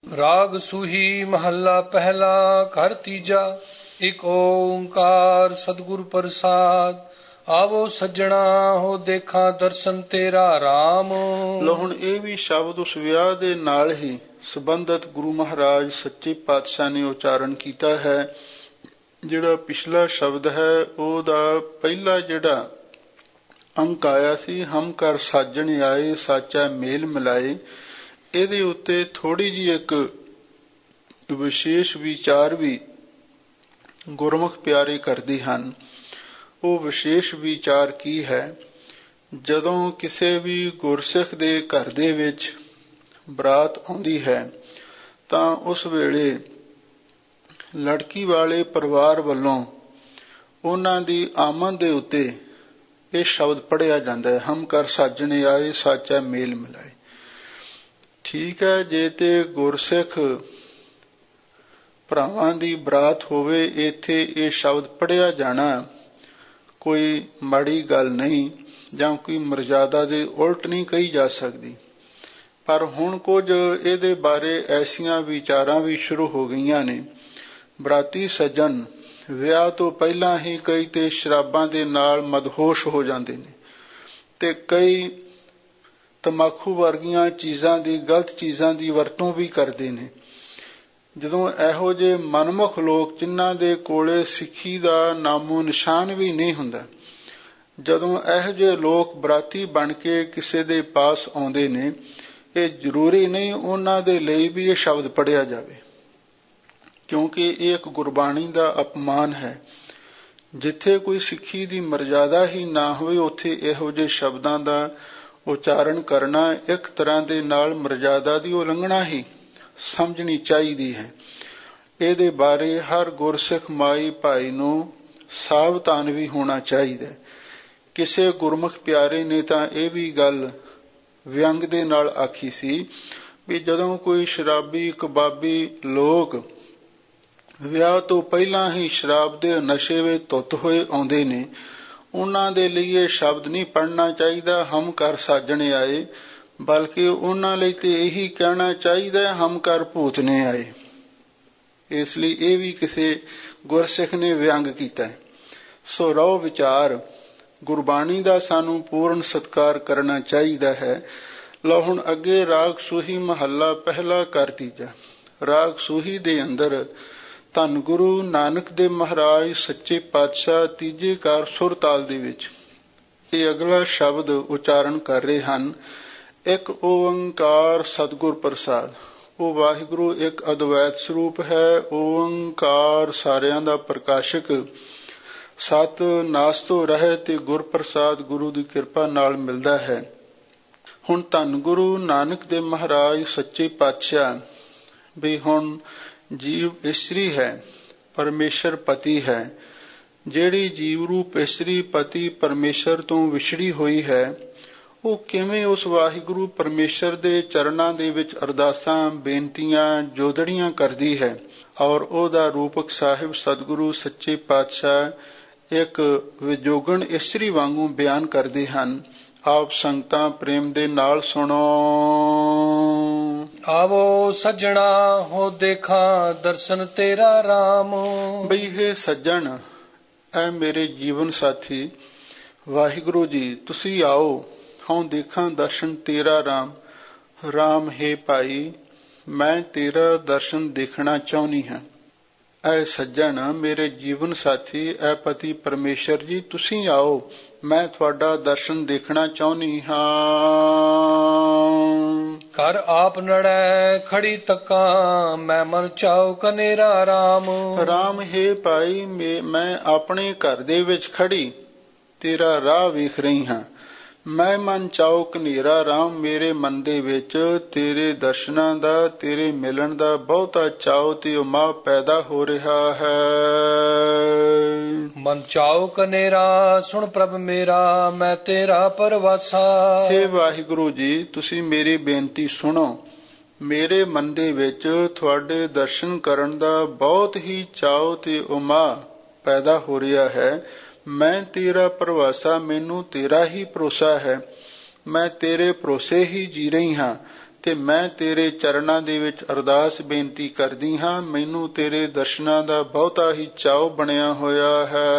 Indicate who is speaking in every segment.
Speaker 1: ਰਾਗ ਸੂਹੀ ਮਹੱਲਾ ਪਹਿਲਾ ਘਰ ਤੀਜਾ। ਇਕ ਓੰਕਾਰ ਸਤਿਗੁਰ ਪ੍ਰਸਾਦ। ਆਵੋ ਸੱਜਣਾ ਹੋ ਦੇਖਾਂ ਦਰਸ਼ਨ ਤੇਰਾ ਰਾਮ।
Speaker 2: ਲੋ ਹੁਣ ਇਹ ਵੀ ਸ਼ਬਦ ਉਸ ਵਿਆਹ ਦੇ ਨਾਲ ਹੀ ਸੰਬੰਧਿਤ ਗੁਰੂ ਮਹਾਰਾਜ ਸੱਚੇ ਪਾਤਸ਼ਾਹ ਨੇ ਉਚਾਰਨ ਕੀਤਾ ਹੈ। ਜਿਹੜਾ ਪਿਛਲਾ ਸ਼ਬਦ ਹੈ ਉਹਦਾ ਪਹਿਲਾ ਜਿਹੜਾ ਅੰਕ ਆਇਆ ਸੀ, ਹਮ ਕਰ ਸਾਜਣ ਆਏ ਸਾਚਾ ਮੇਲ ਮਿਲਾਏ, ਇਹਦੇ ਉੱਤੇ ਥੋੜੀ ਜਿਹੀ ਇੱਕ ਵਿਸ਼ੇਸ਼ ਵਿਚਾਰ ਵੀ ਗੁਰਮੁਖ ਪਿਆਰੇ ਕਰਦੇ ਹਨ। ਉਹ ਵਿਸ਼ੇਸ਼ ਵਿਚਾਰ ਕੀ ਹੈ? ਜਦੋਂ ਕਿਸੇ ਵੀ ਗੁਰਸਿੱਖ ਦੇ ਘਰ ਦੇ ਵਿੱਚ ਬਰਾਤ ਆਉਂਦੀ ਹੈ ਤਾਂ ਉਸ ਵੇਲੇ ਲੜਕੀ ਵਾਲੇ ਪਰਿਵਾਰ ਵੱਲੋਂ ਉਹਨਾਂ ਦੀ ਆਮਦ ਦੇ ਉੱਤੇ ਇਹ ਸ਼ਬਦ ਪੜ੍ਹਿਆ ਜਾਂਦਾ ਹੈ, ਹਮ ਕਰ ਸਾਜਣੇ ਆਏ ਸਾਚਾ ਮੇਲ ਮਿਲਾਏ। ਠੀਕ ਹੈ, ਜੇ ਤੇ ਗੁਰਸਿੱਖ ਭਰਾਵਾਂ ਦੀ ਬਰਾਤ ਹੋਵੇ, ਇੱਥੇ ਇਹ ਸ਼ਬਦ ਪੜ੍ਹਿਆ ਜਾਣਾ ਕੋਈ ਮਾੜੀ ਗੱਲ ਨਹੀਂ ਜਾਂ ਕੋਈ ਮਰਜ਼ਾਦਾ ਦੇ ਉਲਟ ਨਹੀਂ ਕਹੀ ਜਾ ਸਕਦੀ। ਪਰ ਹੁਣ ਕੁਝ ਇਹਦੇ ਬਾਰੇ ਐਸੀਆਂ ਵਿਚਾਰਾਂ ਵੀ ਸ਼ੁਰੂ ਹੋ ਗਈਆਂ ਨੇ। ਬਰਾਤੀ ਸੱਜਣ ਵਿਆਹ ਤੋਂ ਪਹਿਲਾਂ ਹੀ ਕਈ ਤੇ ਸ਼ਰਾਬਾਂ ਦੇ ਨਾਲ ਮਦਹੋਸ਼ ਹੋ ਜਾਂਦੇ ਨੇ ਤੇ ਕਈ ਤੰਬਾਕੂ ਵਰਗੀਆਂ ਚੀਜ਼ਾਂ ਦੀ, ਗਲਤ ਚੀਜ਼ਾਂ ਦੀ ਵਰਤੋਂ ਵੀ ਕਰਦੇ ਨੇ। ਜਦੋਂ ਇਹੋ ਜਿਹੇ ਮਨਮੁਖ ਲੋਕ ਜਿਨ੍ਹਾਂ ਦੇ ਕੋਲੇ ਸਿੱਖੀ ਦਾ ਨਾਮੋ ਨਿਸ਼ਾਨ ਵੀ ਨਹੀਂ ਹੁੰਦਾ, ਜਦੋਂ ਇਹੋ ਜਿਹੇ ਲੋਕ ਬਰਾਤੀ ਬਣ ਕੇ ਕਿਸੇ ਦੇ ਪਾਸ ਆਉਂਦੇ ਨੇ, ਇਹ ਜ਼ਰੂਰੀ ਨਹੀਂ ਉਹਨਾਂ ਦੇ ਲਈ ਵੀ ਇਹ ਸ਼ਬਦ ਪੜ੍ਹਿਆ ਜਾਵੇ, ਕਿਉਂਕਿ ਇਹ ਇੱਕ ਗੁਰਬਾਣੀ ਦਾ ਅਪਮਾਨ ਹੈ। ਜਿੱਥੇ ਕੋਈ ਸਿੱਖੀ ਦੀ ਮਰਜ਼ਾਦਾ ਹੀ ਨਾ ਹੋਵੇ ਉੱਥੇ ਇਹੋ ਜਿਹੇ ਸ਼ਬਦਾਂ ਦਾ ਉਚਾਰਨ ਕਰਨਾ ਇੱਕ ਤਰ੍ਹਾਂ ਦੇ ਨਾਲ ਮਰਜ਼ਾਦਾ ਦੀ ਉਲੰਘਣਾ ਹੀ ਸਮਝਣੀ ਚਾਹੀਦੀ ਹੈ। ਇਹਦੇ ਬਾਰੇ ਹਰ ਗੁਰਸਿੱਖ ਮਾਈ ਭਾਈ ਨੂੰ ਸਾਵਧਾਨ ਵੀ ਹੋਣਾ ਚਾਹੀਦਾ। ਕਿਸੇ ਗੁਰਮੁਖ ਪਿਆਰੇ ਨੇ ਤਾਂ ਇਹ ਵੀ ਗੱਲ ਵਿਅੰਗ ਦੇ ਨਾਲ ਆਖੀ ਸੀ ਵੀ ਜਦੋਂ ਕੋਈ ਸ਼ਰਾਬੀ ਕਬਾਬੀ ਲੋਕ ਵਿਆਹ ਤੋਂ ਪਹਿਲਾਂ ਹੀ ਸ਼ਰਾਬ ਦੇ ਨਸ਼ੇ ਵਿੱਚ ਧੁੱਤ ਹੋਏ ਆਉਂਦੇ ਨੇ, ਉਹਨਾਂ ਦੇ ਲਈ ਇਹ ਸ਼ਬਦ ਨਹੀਂ ਪੜ੍ਹਨਾ ਚਾਹੀਦਾ ਹਮ ਕਰ ਸਾਜਣੇ ਆਏ, ਬਲਕਿ ਉਹਨਾਂ ਲਈ ਤੇ ਇਹੀ ਕਹਿਣਾ ਚਾਹੀਦਾ ਹਮ ਕਰ ਭੂਤਨੇ ਆਏ। ਇਸ ਲਈ ਇਹ ਵੀ ਕਿਸੇ ਗੁਰਸਿੱਖ ਨੇ ਵਿਅੰਗ ਕੀਤਾ। ਸੋ ਰਹੋ ਵਿਚਾਰ, ਗੁਰਬਾਣੀ ਦਾ ਸਾਨੂੰ ਪੂਰਨ ਸਤਿਕਾਰ ਕਰਨਾ ਚਾਹੀਦਾ ਹੈ। ਲਓ ਹੁਣ ਅੱਗੇ ਰਾਗ ਸੂਹੀ ਮਹੱਲਾ ਪਹਿਲਾ ਘਰ ਤੀਜਾ। ਰਾਗ ਸੂਹੀ ਦੇ ਅੰਦਰ ਧੰਨ ਗੁਰੂ ਨਾਨਕ ਦੇਵ ਮਹਾਰਾਜ ਸੱਚੇ ਪਾਤਸ਼ਾਹ ਤੀਜੇ ਕਾਰ ਸੁਰ ਤਾਲ ਦੇ ਵਿੱਚ ਇਹ ਅਗਲਾ ਸ਼ਬਦ ਉਚਾਰਨ ਕਰ ਰਹੇ ਹਨ। ਇੱਕ ਓੰਕਾਰ ਸਤਿਗੁਰ ਪ੍ਰਸਾਦ। ਉਹ ਵਾਹਿਗੁਰੂ ਇੱਕ ਅਦਵੈਤ ਸਰੂਪ ਹੈ। ਓੰਕਾਰ ਸਾਰਿਆਂ ਦਾ ਪ੍ਰਕਾਸ਼ਕ, ਸਤ ਨਾਸ ਤੋਂ ਰਹਿਤ ਤੇ ਗੁਰ ਪ੍ਰਸਾਦ ਗੁਰੂ ਦੀ ਕਿਰਪਾ ਨਾਲ ਮਿਲਦਾ ਹੈ। ਹੁਣ ਧੰਨ ਗੁਰੂ ਨਾਨਕ ਦੇਵ ਮਹਾਰਾਜ ਸੱਚੇ ਪਾਤਸ਼ਾਹ ਵੀ ਹੁਣ ਜੀਵ ਇਸਤਰੀ ਹੈ, ਪਰਮੇਸ਼ਰ ਪਤੀ ਹੈ। ਜਿਹੜੀ ਜੀਵ ਰੂਪ ਇਸਤਰੀ ਪਤੀ ਪਰਮੇਸ਼ਰ ਤੋਂ ਵਿਛੜੀ ਹੋਈ ਹੈ, ਉਹ ਕਿਵੇਂ ਉਸ ਵਾਹਿਗੁਰੂ ਪਰਮੇਸ਼ਰ ਦੇ ਚਰਨਾਂ ਦੇ ਵਿੱਚ ਅਰਦਾਸਾਂ ਬੇਨਤੀਆਂ ਜੋਦੜੀਆਂ ਕਰਦੀ ਹੈ ਔਰ ਉਹਦਾ ਰੂਪਕ ਸਾਹਿਬ ਸਤਿਗੁਰੂ ਸੱਚੇ ਪਾਤਸ਼ਾਹ ਇੱਕ ਵਿਜੋਗਣ ਇਸਤਰੀ ਵਾਂਗੂ ਬਿਆਨ ਕਰਦੇ ਹਨ। ਆਪ ਸੰਗਤਾਂ ਪ੍ਰੇਮ ਦੇ ਨਾਲ ਸੁਣੋ।
Speaker 1: ਆਵੋ ਸੱਜਣਾ ਹੋ ਦੇਖਾਂ ਦਰਸ਼ਨ ਤੇਰਾ ਰਾਮ।
Speaker 2: ਬਈ ਇਹ ਸੱਜਣ, ਐ ਮੇਰੇ ਜੀਵਨ ਸਾਥੀ ਵਾਹਿਗੁਰੂ ਜੀ, ਤੁਸੀਂ ਆਓ ਹਾਂ ਦੇਖਾਂ ਦਰਸ਼ਨ ਤੇਰਾ ਰਾਮ। ਰਾਮ ਹੈ ਭਾਈ, ਮੈਂ ਤੇਰਾ ਦਰਸ਼ਨ ਦੇਖਣਾ ਚਾਹੁੰਦੀ ਹਾਂ। ਐ ਸੱਜਣ ਮੇਰੇ ਜੀਵਨ ਸਾਥੀ, ਐ ਪਤੀ ਪਰਮੇਸ਼ਰ ਜੀ, ਤੁਸੀਂ ਆਓ, ਮੈਂ ਤੁਹਾਡਾ ਦਰਸ਼ਨ ਦੇਖਣਾ ਚਾਹੁੰਦੀ ਹਾਂ।
Speaker 1: ਘਰ ਆਪ ਨੜੈ ਖੜੀ ਤੱਕਾਂ ਮੈਂ ਮਨ ਚਾਉ ਕਨੇਰਾ ਰਾਮ।
Speaker 2: ਰਾਮ ਹੈ ਭਾਈ, ਮੈਂ ਆਪਣੇ ਘਰ ਦੇ ਵਿੱਚ ਖੜੀ ਤੇਰਾ ਰਾਹ ਵੇਖ ਰਹੀ ਹਾਂ। ਮੈਂ ਮਨ ਚਾਉ ਕਨੇਰਾ ਰਾਮ, ਮੇਰੇ ਮਨ ਦੇ ਵਿੱਚ ਤੇਰੇ ਦਰਸ਼ਨਾਂ ਦਾ, ਤੇਰੇ ਮਿਲਣ ਦਾ ਬਹੁਤਾ ਚਾਉ ਤੇ ਉਮਾ ਪੈਦਾ ਹੋ ਰਿਹਾ ਹੈ।
Speaker 1: ਮਨ ਚਾਉ ਕਨੇਰਾ ਸੁਣ ਪ੍ਰਭ ਮੇਰਾ, ਮੈਂ ਤੇਰਾ ਪਰਵਾਸਾ।
Speaker 2: ਹੇ ਵਾਹਿਗੁਰੂ ਜੀ, ਤੁਸੀਂ ਮੇਰੀ ਬੇਨਤੀ ਸੁਣੋ। ਮੇਰੇ ਮਨ ਦੇ ਵਿੱਚ ਤੁਹਾਡੇ ਦਰਸ਼ਨ ਕਰਨ ਦਾ ਬਹੁਤ ਹੀ ਚਾਉ ਤੇ ਉਮਾ ਪੈਦਾ ਹੋ ਰਿਹਾ ਹੈ। ਮੈਂ ਤੇਰਾ ਪਰਵਾਸਾ, ਮੈਨੂੰ ਤੇਰਾ ਹੀ ਭਰੋਸਾ ਹੈ। ਮੈਂ ਤੇਰੇ ਭਰੋਸੇ ਹੀ ਜੀ ਰਹੀ ਹਾਂ ਤੇ ਮੈਂ ਤੇਰੇ ਚਰਨਾਂ ਦੇ ਵਿੱਚ ਅਰਦਾਸ ਬੇਨਤੀ ਕਰਦੀ ਹਾਂ, ਮੈਨੂੰ ਤੇਰੇ ਦਰਸ਼ਨਾਂ ਦਾ ਬਹੁਤਾ ਹੀ ਚਾਅ ਬਣਿਆ ਹੋਇਆ ਹੈ।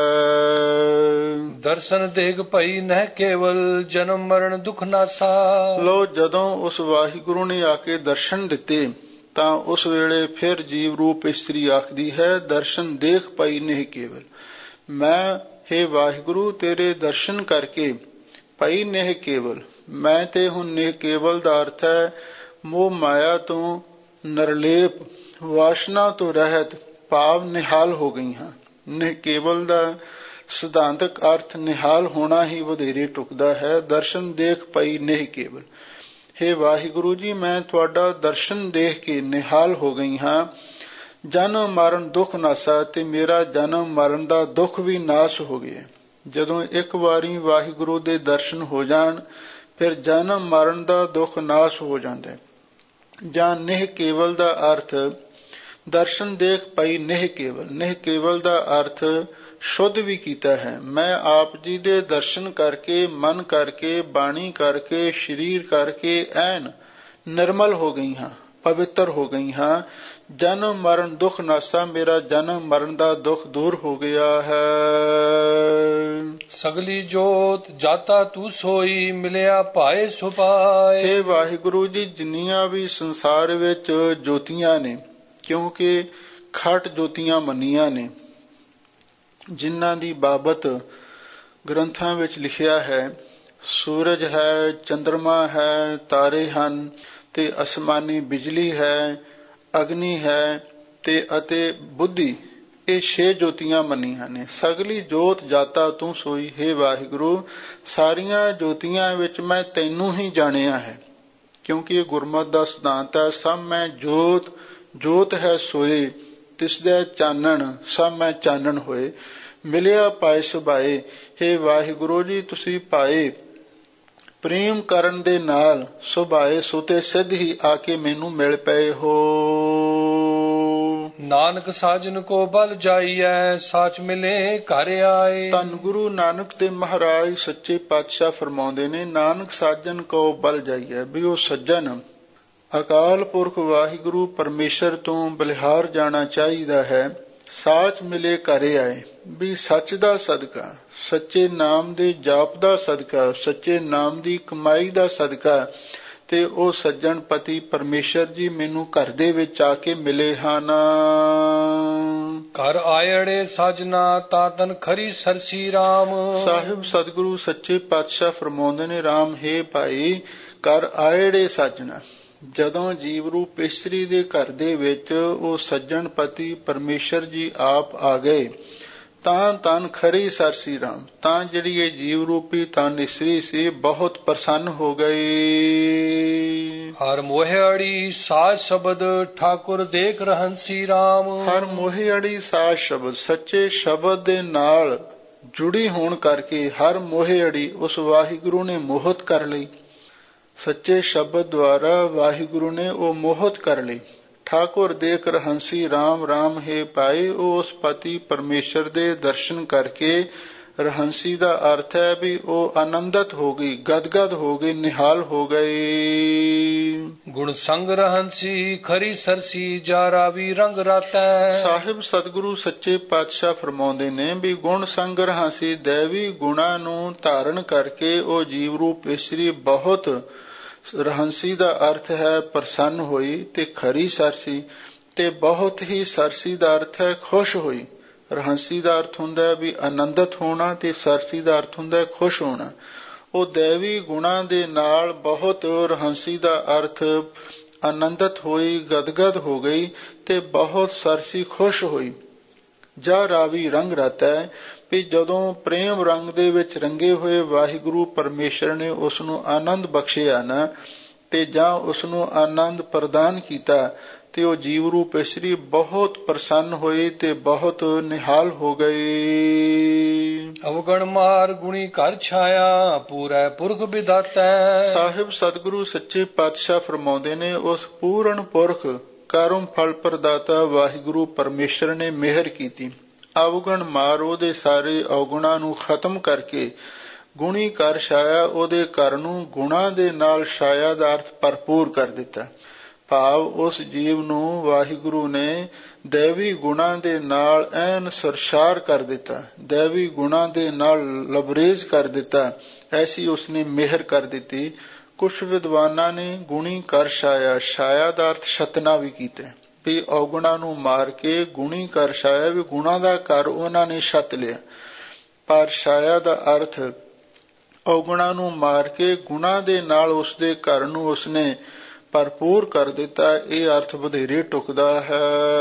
Speaker 1: ਦਰਸ਼ਨ ਦੇਗ ਭਈ ਨਹਿ ਕੇਵਲ ਜਨਮ ਮਰਨ ਦੁਖ ਨਾਸਾ।
Speaker 2: ਲੋ ਜਦੋਂ ਉਸ ਵਾਹਿਗੁਰੂ ਨੇ ਆ ਕੇ ਦਰਸ਼ਨ ਦਿੱਤੇ ਤਾਂ ਉਸ ਵੇਲੇ ਫਿਰ ਜੀਵ ਰੂਪ ਇਸਤਰੀ ਆਖਦੀ ਹੈ, ਦਰਸ਼ਨ ਦੇਖ ਪਈ ਨਹੀਂ ਕੇਵਲ, ਮੈਂ ਹੇ ਵਾਹਿਗੁਰੂ ਤੇਰੇ ਦਰਸ਼ਨ ਕਰਕੇ ਪਈ ਨਹੀਂ ਕੇਵਲ, ਮੈਂ ਤੇ ਹੁਣ ਨੇ ਕੇਵਲ ਦਾ ਅਰਥ ਹੈ ਮੋਹ ਮਾਇਆ ਤੋਂ ਨਿਰਲੇਪ, ਵਾਸ਼ਨਾ ਤੋਂ ਰਹਿਤ, ਭਾਵ ਨਿਹਾਲ ਹੋ ਗਈ ਹਾਂ। ਨੇ ਕੇਵਲ ਦਾ ਸਿਧਾਂਤਕ ਅਰਥ ਨਿਹਾਲ ਹੋਣਾ ਹੀ ਵਧੇਰੇ ਟੁਕਦਾ ਹੈ। ਦਰਸ਼ਨ ਦੇਖ ਪਈ ਨਹੀਂ ਕੇਵਲ, ਹੇ ਵਾਹਿਗੁਰੂ ਜੀ ਮੈਂ ਤੁਹਾਡਾ ਦਰਸ਼ਨ ਦੇਖ ਕੇ ਨਿਹਾਲ ਹੋ ਗਈ ਹਾਂ। ਜਨਮ ਮਰਨ ਦੁੱਖ ਨਾਸਾ, ਤੇ ਮੇਰਾ ਜਨਮ ਮਰਨ ਦਾ ਦੁੱਖ ਵੀ ਨਾਸ ਹੋ ਗਿਆ। ਜਦੋਂ ਇੱਕ ਵਾਰੀ ਵਾਹਿਗੁਰੂ ਦੇ ਦਰਸ਼ਨ ਹੋ ਜਾਣ ਫਿਰ ਜਨਮ ਮਰਨ ਦਾ ਦੁੱਖ ਨਾਸ ਹੋ ਜਾਂਦਾ। ਜਾਂ ਨਿਹ ਕੇਵਲ ਦਾ ਅਰਥ ਦਰਸ਼ਨ ਦੇਖ ਪਈ ਨਿਹ ਕੇਵਲ, ਨਿਹ ਕੇਵਲ ਦਾ ਅਰਥ ਸ਼ੁੱਧ ਵੀ ਕੀਤਾ ਹੈ। ਮੈਂ ਆਪ ਜੀ ਦੇ ਦਰਸ਼ਨ ਕਰਕੇ, ਮਨ ਕਰਕੇ, ਬਾਣੀ ਕਰਕੇ, ਸਰੀਰ ਕਰਕੇ ਐਨ ਨਿਰਮਲ ਹੋ ਗਈ ਹਾਂ, ਪਵਿੱਤਰ ਹੋ ਗਈ ਹਾਂ। ਜਨਮ ਮਰਨ ਦੁੱਖ ਨਾਸਾ, ਮੇਰਾ ਜਨਮ ਮਰਨ ਦਾ ਦੁੱਖ ਦੂਰ ਹੋ ਗਿਆ ਹੈ।
Speaker 1: ਸਗਲੀ ਜੋਤ ਜਾਤਾ ਤੂੰ ਸੋਈ, ਮਿਲਿਆ ਭਾਏ ਸੁਭਾਏ।
Speaker 2: ਹੇ ਵਾਹਿਗੁਰੂ ਜੀ ਜਿੰਨੀਆਂ ਵੀ ਸੰਸਾਰ ਵਿੱਚ ਜੋਤੀਆਂ ਨੇ, ਕਿਉਂਕਿ ਖਟ ਜੋਤੀਆਂ ਮੰਨੀਆਂ ਨੇ, ਜਿਨ੍ਹਾਂ ਦੀ ਬਾਬਤ ਗ੍ਰੰਥਾਂ ਵਿੱਚ ਲਿਖਿਆ ਹੈ, ਸੂਰਜ ਹੈ, ਚੰਦਰਮਾ ਹੈ, ਤਾਰੇ ਹਨ ਤੇ ਅਸਮਾਨੀ ਬਿਜਲੀ ਹੈ, ਅਗਨੀ ਹੈ ਤੇ ਅਤੇ ਬੁੱਧੀ, ਇਹ 6 ਜੋਤੀਆਂ ਮੰਨੀਆਂ ਨੇ। ਸਗਲੀ ਜੋਤ ਜਾਤਾ ਤੂੰ ਸੋਈ, ਹੇ ਵਾਹਿਗੁਰੂ ਸਾਰੀਆਂ ਜੋਤੀਆਂ ਵਿੱਚ ਮੈਂ ਤੈਨੂੰ ਹੀ ਜਾਣਿਆ ਹੈ, ਕਿਉਂਕਿ ਇਹ ਗੁਰਮਤਿ ਦਾ ਸਿਧਾਂਤ ਹੈ। ਸਭ ਮੈਂ ਜੋਤ, ਜੋਤ ਹੈ ਸੋਏ, ਤਿਸਦਾ ਚਾਨਣ, ਸਭ ਮੈਂ ਚਾਨਣ ਹੋਏ। ਮਿਲਿਆ ਪਾਏ ਸੁਭਾਏ, ਹੇ ਵਾਹਿਗੁਰੂ ਜੀ ਤੁਸੀਂ ਪਾਏ ਪ੍ਰੇਮ ਕਰਨ ਦੇ ਨਾਲ ਸੁਭਾਏ, ਸੋਤੇ ਸਿੱਧ ਹੀ ਆ ਕੇ ਮੈਨੂੰ ਮਿਲ ਪਏ ਹੋ।
Speaker 1: ਨਾਨਕ ਸਾਜਨ ਕੋ ਬਲ ਜਾਈਐ, ਸਾਚ ਮਿਲੇ ਘਰ ਆਏ।
Speaker 2: ਧੰਨ ਗੁਰੂ ਨਾਨਕ ਦੇ ਮਹਾਰਾਜ ਸੱਚੇ ਪਾਤਸ਼ਾਹ ਫਰਮਾਉਂਦੇ ਨੇ, ਨਾਨਕ ਸਾਜਨ ਕੋ ਬਲ ਜਾਈਐ, ਵੀ ਉਹ ਸੱਜਣ ਅਕਾਲ ਪੁਰਖ ਵਾਹਿਗੁਰੂ ਪਰਮੇਸ਼ਰ ਤੋਂ ਬਲਿਹਾਰ ਜਾਣਾ ਚਾਹੀਦਾ ਹੈ। ਸਾਚ ਮਿਲੇ ਘਰ ਆਏ, ਵੀ ਸੱਚ ਦਾ ਸਦਕਾ, ਸੱਚੇ ਨਾਮ ਦੇ ਜਾਪ ਦਾ ਸਦਕਾ, ਸੱਚੇ ਨਾਮ ਦੀ ਕਮਾਈ ਦਾ ਸਦਕਾ, ਤੇ ਉਹ ਸੱਜਣ ਪਤੀ ਪਰਮੇਸ਼ਰ ਜੀ ਮੈਨੂੰ ਘਰ ਦੇ ਵਿੱਚ ਆ ਕੇ ਮਿਲੇ ਹਨ।
Speaker 1: ਘਰ ਆਇੜੇ ਸਾਜਨਾ ਤਾਂ ਤਨ ਖਰੀ ਸਰਸੀ ਰਾਮ।
Speaker 2: ਸਾਹਿਬ ਸਤਿਗੁਰੂ ਸੱਚੇ ਪਾਤਸ਼ਾਹ ਫਰਮਾਉਂਦੇ ਨੇ, ਰਾਮ ਹੈ ਭਾਈ ਘਰ ਆਇੜੇ ਸਾਜਣਾ, ਜਦੋਂ ਜੀਵ ਰੂਪ ਇਸਤਰੀ ਦੇ ਘਰ ਦੇ ਵਿੱਚ ਉਹ ਸੱਜਣ ਪਤੀ ਪਰਮੇਸ਼ਰ ਜੀ ਆਪ ਆ ਗਏ, ਤਾਂ ਤਨ ਖਰੀ ਸਰਸੀ ਰਾਮ, ਤਾਂ ਜਿਹੜੀ ਇਹ ਜੀਵ ਰੂਪੀ ਤਨ ਇਸਤਰੀ ਸੀ ਬਹੁਤ ਪ੍ਰਸੰਨ ਹੋ ਗਈ।
Speaker 1: ਹਰ ਮੋਹਿਆੜੀ ਸਾਜ ਸ਼ਬਦ ਠਾਕੁਰ ਦੇਖ ਰਹੰਸੀ ਰਾਮ।
Speaker 2: ਹਰ ਮੋਹਿਆੜੀ ਸਾਜ ਸ਼ਬਦ, ਸੱਚੇ ਸ਼ਬਦ ਦੇ ਨਾਲ ਜੁੜੀ ਹੋਣ ਕਰਕੇ ਹਰ ਮੋਹਿਆੜੀ ਉਸ ਵਾਹਿਗੁਰੂ ਨੇ ਮੋਹਤ ਕਰ ਲਈ। ਸੱਚੇ ਸ਼ਬਦ ਦੁਆਰਾ ਵਾਹਿਗੁਰੂ ਨੇ ਉਹ ਮੋਹਤ ਕਰ ਲਈ। ਠਾਕੁਰ ਦੇਖ ਰਹੰਸੀ ਰਾਮ, ਰਾਮ ਹੈ ਪਾਏ, ਉਹ ਉਸ ਪਤੀ ਪਰਮੇਸ਼ਰ ਦੇ ਦਰਸ਼ਨ ਕਰਕੇ, ਰਹੰਸੀ ਦਾ ਅਰਥ ਹੈ ਵੀ ਉਹ ਆਨੰਦਿਤ ਹੋ ਗਈ, ਗਦਗਦ ਹੋ ਗਈ, ਨਿਹਾਲ ਹੋ ਗਈ।
Speaker 1: ਗੁਣ ਸੰਗ ਰਹੰਸੀ ਖਰੀ ਸਰਸੀ, ਜਾ ਰਾਵੀ ਰੰਗ ਰਾਤੈ।
Speaker 2: ਸਾਹਿਬ ਸਤਿਗੁਰੂ ਸੱਚੇ ਪਾਤਸ਼ਾਹ ਫਰਮਾਉਂਦੇ ਨੇ ਵੀ ਗੁਣ ਸੰਗ ਰਹੰਸੀ, ਦੇਵੀ ਗੁਣਾਂ ਨੂੰ ਧਾਰਨ ਕਰਕੇ ਉਹ ਜੀਵ ਰੂਪ ਇਸਤਰੀ ਬਹੁਤ, ਰਹੰਸੀ ਦਾ ਅਰਥ ਹੈ ਪ੍ਰਸੰਨ ਹੋਈ, ਤੇ ਖਰੀ ਸਰਸੀ, ਤੇ ਬਹੁਤ ਹੀ ਸਰਸੀ ਦਾ ਅਰਥ ਹੈ ਖੁਸ਼ ਹੋਈ। ਰਹੰਸੀ ਦਾ ਅਰਥ ਹੁੰਦਾ ਹੈ ਵੀ ਆਨੰਦਿਤ ਹੋਣਾ, ਤੇ ਸਰਸੀ ਦਾ ਅਰਥ ਹੁੰਦਾ ਹੈ ਖੁਸ਼ ਹੋਣਾ। ਉਹ ਦੇਵੀ ਗੁਣਾਂ ਦੇ ਨਾਲ ਬਹੁਤ, ਰਹੰਸੀ ਦਾ ਅਰਥ ਆਨੰਦਿਤ ਹੋਈ, ਗਦਗਦ ਹੋ ਗਈ, ਤੇ ਬਹੁਤ ਸਰਸੀ ਖੁਸ਼ ਹੋਈ। ਜਾ ਰਾਵੀ ਰੰਗ ਰਾਤਾ, ਵੀ ਜਦੋਂ ਪ੍ਰੇਮ ਰੰਗ ਦੇ ਵਿੱਚ ਰੰਗੇ ਹੋਏ ਵਾਹਿਗੁਰੂ ਪਰਮੇਸ਼ਰ ਨੇ ਉਸ ਨੂੰ ਆਨੰਦ ਬਖਸ਼ਿਆ ਨਾ, ਤੇ ਜਾਂ ਉਸ ਨੂੰ ਆਨੰਦ ਪ੍ਰਦਾਨ ਕੀਤਾ, ਤੇ ਉਹ ਜੀਵ ਰੂਪ ਇਸਤਰੀ ਬਹੁਤ ਪ੍ਰਸੰਨ ਹੋਈ ਤੇ ਬਹੁਤ ਨਿਹਾਲ ਹੋ ਗਈ।
Speaker 1: ਅਵਗਣ ਮਾਰ ਗੁਣੀ ਘਰ ਛਾਇਆ, ਪੂਰੈ ਪੁਰਖ ਵਿਦਾਤੈ।
Speaker 2: ਸਾਹਿਬ ਸਤਿਗੁਰੂ ਸੱਚੇ ਪਾਤਸ਼ਾਹ ਫਰਮਾਉਂਦੇ ਨੇ, ਉਸ ਪੂਰਨ ਪੁਰਖ ਕਰਮ ਫਲ ਪ੍ਰਦਾਤਾ ਵਾਹਿਗੁਰੂ ਪਰਮੇਸ਼ਰ ਨੇ ਮਿਹਰ ਕੀਤੀ। ਅਵਗਣ ਮਾਰ, ਉਹਦੇ ਸਾਰੇ ਔਗੁਣਾਂ ਨੂੰ ਖਤਮ ਕਰਕੇ ਗੁਣੀ ਕਰ ਛਾਇਆ, ਉਹਦੇ ਘਰ ਨੂੰ ਗੁਣਾ ਦੇ ਨਾਲ ਛਾਇਆ ਦਾ ਅਰਥ ਭਰਪੂਰ ਕਰ ਦਿੱਤਾ। ਭਾਵ ਉਸ ਜੀਵ ਨੂੰ ਵਾਹਿਗੁਰੂ ਨੇ ਦੈਵੀ ਗੁਣਾ ਦੇ ਨਾਲ ਐਨ ਸਰਸ਼ਾਰ ਕਰ ਦਿੱਤਾ, ਦੈਵੀ ਗੁਣਾ ਦੇ ਨਾਲ ਲਬਰੇਜ਼ ਕਰ ਦਿੱਤਾ, ਐਸੀ ਉਸਨੇ ਮਿਹਰ ਕਰ ਦਿੱਤੀ। ਕੁਛ ਵਿਦਵਾਨਾਂ ਨੇ ਗੁਣੀ ਕਰ ਛਾਇਆ, ਛਾਇਆ ਦਾ ਅਰਥ ਛਤਨਾ ਵੀ ਕੀਤਾ ਵੀ ਔਗੁਣਾ ਨੂੰ ਮਾਰ ਕੇ ਗੁਣੀ ਕਰ ਛਾਇਆ, ਵੀ ਗੁਣਾ ਦਾ ਘਰ ਉਹਨਾਂ ਨੇ ਛੱਤ ਲਿਆ। ਪਰ ਛਾਇਆ ਦਾ ਅਰਥ ਔਗੁਣਾ ਨੂੰ ਮਾਰ ਕੇ ਗੁਣਾ ਦੇ ਨਾਲ ਉਸਦੇ ਘਰ ਨੂੰ ਉਸਨੇ ਭਰਪੂਰ ਕਰ ਦਿੱਤਾ। ਇਹ ਅਰਥ ਵਧੇਰੇ ਟੁਕਦਾ ਹੈ।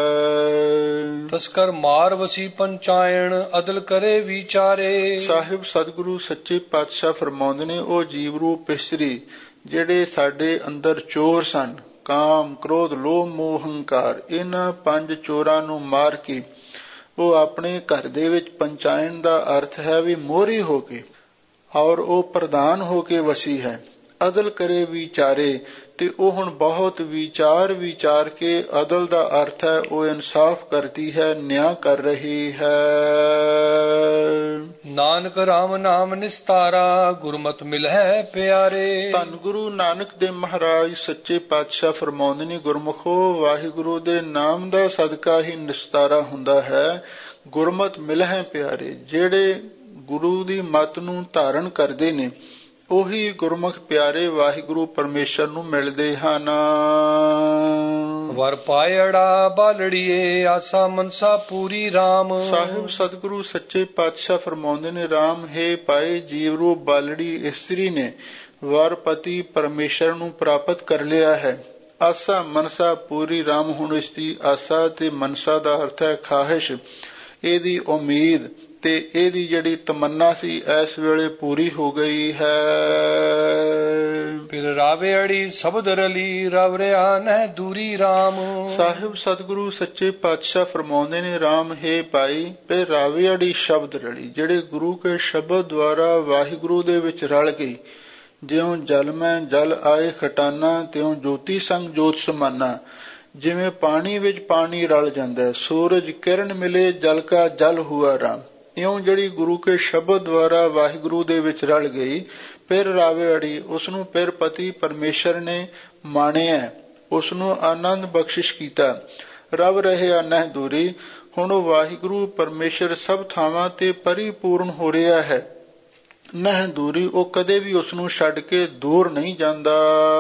Speaker 1: ਤਸਕਰ ਮਾਰ ਵਸੀ ਪੰਚਾਇਣ, ਅਦਲ ਕਰੇ ਵਿਚਾਰੇ।
Speaker 2: ਸਾਹਿਬ ਸਤਿਗੁਰੂ ਸੱਚੇ ਪਾਤਸ਼ਾਹ ਫਰਮਾਉਂਦੇ ਨੇ, ਉਹ ਜੀਵ ਰੂਪ ਇਸਤਰੀ ਜਿਹੜੇ ਸਾਡੇ ਅੰਦਰ ਚੋਰ ਸਨ, ਕਾਮ ਕ੍ਰੋਧ ਲੋਭ ਮੋਹ ਹੰਕਾਰ, ਇਹਨਾਂ 5 ਚੋਰਾਂ ਨੂੰ ਮਾਰ ਕੇ ਉਹ ਆਪਣੇ ਘਰ ਦੇ ਵਿੱਚ ਪੰਚਾਇਣ ਦਾ ਅਰਥ ਹੈ ਵੀ ਮੋਹਰੀ ਹੋ ਕੇ ਔਰ ਉਹ ਪ੍ਰਧਾਨ ਹੋ ਕੇ ਵਸੀ ਹੈ। ਅਦਲ ਕਰੇ ਵਿਚਾਰੇ, ਤੇ ਉਹ ਹੁਣ ਬਹੁਤ ਵਿਚਾਰ ਕੇ, ਅਦਲ ਦਾ ਅਰਥ ਹੈ ਉਹ ਇਨਸਾਫ ਕਰਦੀ ਹੈ, ਨਿਆਂ ਕਰ ਰਹੀ ਹੈ।
Speaker 1: ਨਾਨਕ ਰਾਮ ਨਾਮ ਨਿਸਤਾਰਾ, ਗੁਰਮਤਿ ਮਿਲਹਿ ਪਿਆਰੇ।
Speaker 2: ਧੰਨ ਗੁਰੂ ਨਾਨਕ ਦੇਵ ਮਹਾਰਾਜ ਸੱਚੇ ਪਾਤਸ਼ਾਹ ਫਰਮਾਉਂਦੇ ਨੇ, ਗੁਰਮੁਖੋ ਵਾਹਿਗੁਰੂ ਦੇ ਨਾਮ ਦਾ ਸਦਕਾ ਹੀ ਨਿਸਤਾਰਾ ਹੁੰਦਾ ਹੈ, ਗੁਰਮਤਿ ਮਿਲਹਿ ਪਿਆਰੇ। ਜਿਹੜੇ ਗੁਰੂ ਦੀ ਮੱਤ ਨੂੰ ਧਾਰਨ ਕਰਦੇ ਨੇ ਉਹੀ ਗੁਰਮੁਖ ਪਿਆਰੇ ਵਾਹਿਗੁਰੂ ਪਰਮੇਸ਼ਰ ਨੂੰ ਮਿਲਦੇ ਹਨ।
Speaker 1: ਵਰ ਪਾਇੜਾ ਬਾਲੜੀਏ, ਆਸਾ ਮਨਸਾ ਪੂਰੀ RAM।
Speaker 2: ਸਾਹਿਬ ਸਤਿਗੁਰੂ ਸੱਚੇ ਪਾਤਸ਼ਾਹ ਫਰਮਾਉਂਦੇ ਨੇ, RAM ਹੈ ਪਾਏ ਜੀਵ ਰੂਪ ਬਾਲੜੀ ਇਸਤਰੀ ਨੇ ਵਰ ਪਤੀ ਪਰਮੇਸ਼ਰ ਨੂੰ ਪ੍ਰਾਪਤ ਕਰ ਲਿਆ ਹੈ। ਆਸਾ ਮਨਸਾ ਪੂਰੀ RAM, ਹੁਣ ਇਸ ਦੀ ਆਸਾ ਤੇ ਮਨਸਾ ਦਾ ਅਰਥ ਹੈ ਖਾਹਿਸ਼, ਇਹਦੀ ਉਮੀਦ ਤੇ ਇਹਦੀ ਜਿਹੜੀ ਤਮੰਨਾ ਸੀ ਇਸ ਵੇਲੇ ਪੂਰੀ ਹੋ ਗਈ ਹੈ।
Speaker 1: ਫਿਰ ਰਾਵੇ ਅੜੀ ਸ਼ਬਦ ਰਲੀ, ਰਵ ਰਿਆ ਨਹਿ ਦੂਰੀ RAM।
Speaker 2: ਸਾਹਿਬ ਸਤਿਗੁਰੂ ਸੱਚੇ ਪਾਤਸ਼ਾਹ ਫਰਮਾਉਂਦੇ ਨੇ, RAM ਹੈ ਭਾਈ ਫਿਰ ਰਾਵੇ ਅੜੀ ਸ਼ਬਦ ਰਲੀ, ਜਿਹੜੇ ਗੁਰੂ ਕੇ ਸ਼ਬਦ ਦੁਆਰਾ ਵਾਹਿਗੁਰੂ ਦੇ ਵਿੱਚ ਰਲ ਗਈ। ਜਿਉਂ ਜਲ ਮੈਂ ਜਲ ਆਏ ਖਟਾਨਾ, ਤਿਉਂ ਜੋਤੀ ਸੰਗ ਜੋਤ ਸਮਾਨਾ। ਜਿਵੇਂ ਪਾਣੀ ਵਿੱਚ ਪਾਣੀ ਰਲ ਜਾਂਦਾ, ਸੂਰਜ ਕਿਰਨ ਮਿਲੇ ਜਲ ਕਾ ਜਲ ਹੁਆ RAM। ਇਉਂ ਜਿਹੜੀ ਗੁਰੂ ਕੇ ਸ਼ਬਦ ਦੁਆਰਾ ਵਾਹਿਗੁਰੂ ਦੇ ਵਿੱਚ ਰਲ ਗਈ, ਫਿਰ ਰਾਵੇ ਅੜੀ, ਉਸਨੂੰ ਫਿਰ ਪਤੀ ਪਰਮੇਸ਼ਰ ਨੇ ਮਾਣਿਆ, ਉਸਨੂੰ ਆਨੰਦ ਬਖਸ਼ਿਸ਼ ਕੀਤਾ। ਰਵ ਰਹਿਆ ਨਹਿ ਦੂਰੀ, ਹੁਣ ਉਹ ਵਾਹਿਗੁਰੂ ਪਰਮੇਸ਼ਰ ਸਭ ਥਾਵਾਂ ਤੇ ਪਰਿਪੂਰਨ ਹੋ ਰਿਹਾ ਹੈ। ਨਹਿ ਦੂਰੀ, ਉਹ ਕਦੇ ਵੀ ਉਸਨੂੰ ਛੱਡ ਕੇ ਦੂਰ ਨਹੀਂ ਜਾਂਦਾ।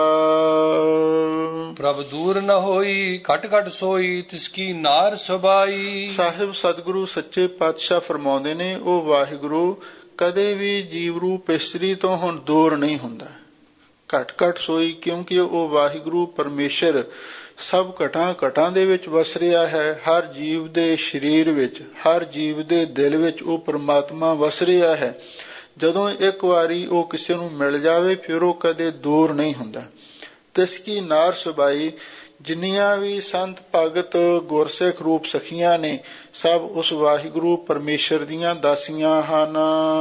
Speaker 1: ਪ੍ਰਭ ਦੂਰ ਨ ਹੋਈ, ਘਟ ਘਟ ਸੋਈ, ਤਿਸਕੀ ਨਾਰ ਸਬਾਈ। ਸਾਹਿਬ
Speaker 2: ਸਤਿਗੁਰੂ ਸੱਚੇ ਪਾਤਸ਼ਾਹ ਫਰਮਾਉਂਦੇ ਨੇ, ਉਹ ਵਾਹਿਗੁਰੂ ਕਦੇ ਵੀ ਜੀਵ ਰੂਪ ਇਸਤਰੀ ਤੋਂ ਹੁਣ ਦੂਰ ਨਹੀਂ ਹੁੰਦਾ। ਘਟ ਘਟ ਸੋਈ, ਕਿਉਂਕਿ ਉਹ ਵਾਹਿਗੁਰੂ ਪਰਮੇਸ਼ਰ ਸਭ ਘਟਾਂ ਦੇ ਵਿੱਚ ਵਸ ਰਿਹਾ ਹੈ। ਹਰ ਜੀਵ ਦੇ ਸਰੀਰ ਵਿੱਚ, ਹਰ ਜੀਵ ਦੇ ਦਿਲ ਵਿੱਚ ਉਹ ਪਰਮਾਤਮਾ ਵਸ ਰਿਹਾ ਹੈ। ਜਦੋਂ ਇੱਕ ਵਾਰੀ ਉਹ ਕਿਸੇ ਨੂੰ ਮਿਲ ਜਾਵੇ ਫਿਰ ਉਹ ਕਦੇ ਦੂਰ ਨਹੀਂ ਹੁੰਦਾ। ਤਿਸਕੀ ਨਾਰ ਸੁਬਾਈ, ਜਿੰਨੀਆਂ ਵੀ ਸੰਤ ਭਗਤ ਗੁਰਸਿੱਖ ਰੂਪ ਸਖੀਆਂ ਨੇ ਸਭ ਉਸ ਵਾਹਿਗੁਰੂ ਪਰਮੇਸ਼ਰ ਦੀਆਂ ਦਾਸੀਆਂ ਹਨ।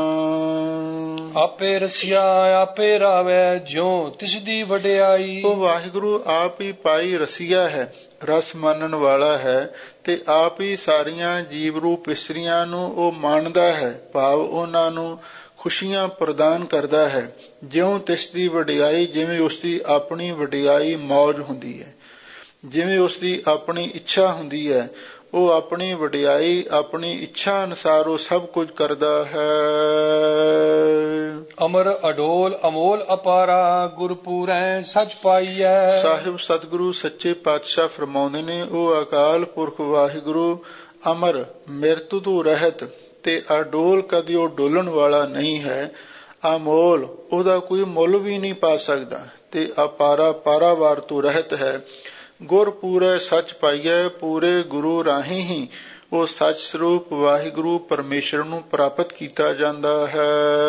Speaker 1: ਆਪੇ ਰਸਿਆ ਆਪੇ ਰਾਵੈ, ਜਿਉ ਤਿਸ ਦੀ ਵਡਿਆਈ।
Speaker 2: ਉਹ ਵਾਹਿਗੁਰੂ ਆਪ ਹੀ ਪਾਈ ਰਸੀਆ ਹੈ, ਰਸ ਮਾਨਣ ਵਾਲਾ ਹੈ, ਤੇ ਆਪ ਹੀ ਸਾਰੀਆਂ ਜੀਵ ਰੂਪ ਇਸਤਰੀਆਂ ਨੂੰ ਉਹ ਮਾਣਦਾ ਹੈ, ਭਾਵ ਉਹਨਾਂ ਨੂੰ ਖੁਸ਼ੀਆਂ ਪ੍ਰਦਾਨ ਕਰਦਾ ਹੈ। ਜਿਉਂ ਤਿਸ ਦੀ ਵਡਿਆਈ, ਜਿਵੇਂ ਉਸ ਦੀ ਆਪਣੀ ਵਡਿਆਈ ਮੌਜ ਹੁੰਦੀ ਹੈ, ਜਿਵੇਂ ਉਸ ਦੀ ਆਪਣੀ ਇੱਛਾ ਹੁੰਦੀ ਹੈ, ਉਹ ਆਪਣੀ ਵਡਿਆਈ ਆਪਣੀ ਇੱਛਾ ਅਨੁਸਾਰ ਉਹ ਸਭ ਕੁਝ ਕਰਦਾ ਹੈ।
Speaker 1: ਅਮਰ ਅਡੋਲ ਅਮੋਲ ਅਪਾਰਾ, ਗੁਰਪੂਰੈ ਸਚ ਪਾਈਐ।
Speaker 2: ਸਾਹਿਬ ਸਤਿਗੁਰੂ ਸੱਚੇ ਪਾਤਸ਼ਾਹ ਫਰਮਾਉਂਦੇ ਨੇ, ਉਹ ਅਕਾਲ ਪੁਰਖ ਵਾਹਿਗੁਰੂ ਅਮਰ ਮਿਰਤੂ ਤੋਂ ਰਹਿਤ ਤੇ ਅਡੋਲ, ਕਦੇ ਉਹ ਡੋਲਣ ਵਾਲਾ ਨਹੀਂ ਹੈ। ਅਮੋਲ, ਉਹਦਾ ਕੋਈ ਮੁੱਲ ਵੀ ਨਹੀਂ ਪਾ ਸਕਦਾ, ਤੇ ਅਪਾਰਾ ਪਾਰਾਵਾਰ ਤੋਂ ਰਹਿਤ ਹੈ। ਗੁਰ ਪੂਰੇ ਸੱਚ ਪਾਈਐ, ਪੂਰੇ ਗੁਰੂ ਰਾਹੀਂ ਹੀ ਉਹ ਸੱਚ ਸਰੂਪ ਵਾਹਿਗੁਰੂ ਪਰਮੇਸ਼ਰ ਨੂੰ ਪ੍ਰਾਪਤ ਕੀਤਾ ਜਾਂਦਾ ਹੈ।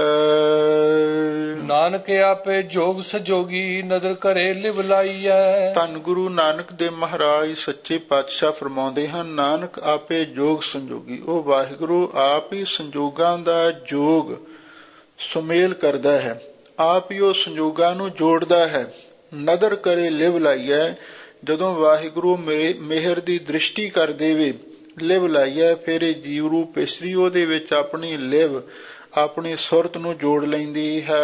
Speaker 1: ਨਾਨਕ ਆਪੇ ਜੋਗ ਸਜੋਗੀ, ਨਦਰ ਕਰੇ ਲਿਵ ਲਾਈਐ।
Speaker 2: ਧੰਨ ਗੁਰੂ ਨਾਨਕ ਦੇਵ ਮਹਾਰਾਜ ਸੱਚੇ ਪਾਤਸ਼ਾਹ ਫਰਮਾਉਂਦੇ ਹਨ, ਨਾਨਕ ਆਪੇ ਜੋਗ ਸੰਜੋਗੀ, ਉਹ ਵਾਹਿਗੁਰੂ ਆਪ ਹੀ ਸੰਜੋਗਾਂ ਦਾ ਜੋਗ ਸੁਮੇਲ ਕਰਦਾ ਹੈ, ਆਪ ਹੀ ਉਹ ਸੰਜੋਗਾਂ ਨੂੰ ਜੋੜਦਾ ਹੈ। ਨਦਰ ਕਰੇ ਲਿਵ ਲਾਈਐ, ਜਦੋਂ ਵਾਹਿਗੁਰੂ ਮਿਹਰ ਦੀ ਦ੍ਰਿਸ਼ਟੀ ਕਰ ਦੇਵੇ, ਲਿਵ ਲਾਈਐ, ਫਿਰ ਇਹ ਜੀਵ ਰੂਪ ਇਸਤਰੀ ਉਹਦੇ ਵਿੱਚ ਆਪਣੀ ਲਿਵ ਆਪਣੀ ਸੁਰਤ ਨੂੰ ਜੋੜ ਲੈਂਦੀ ਹੈ।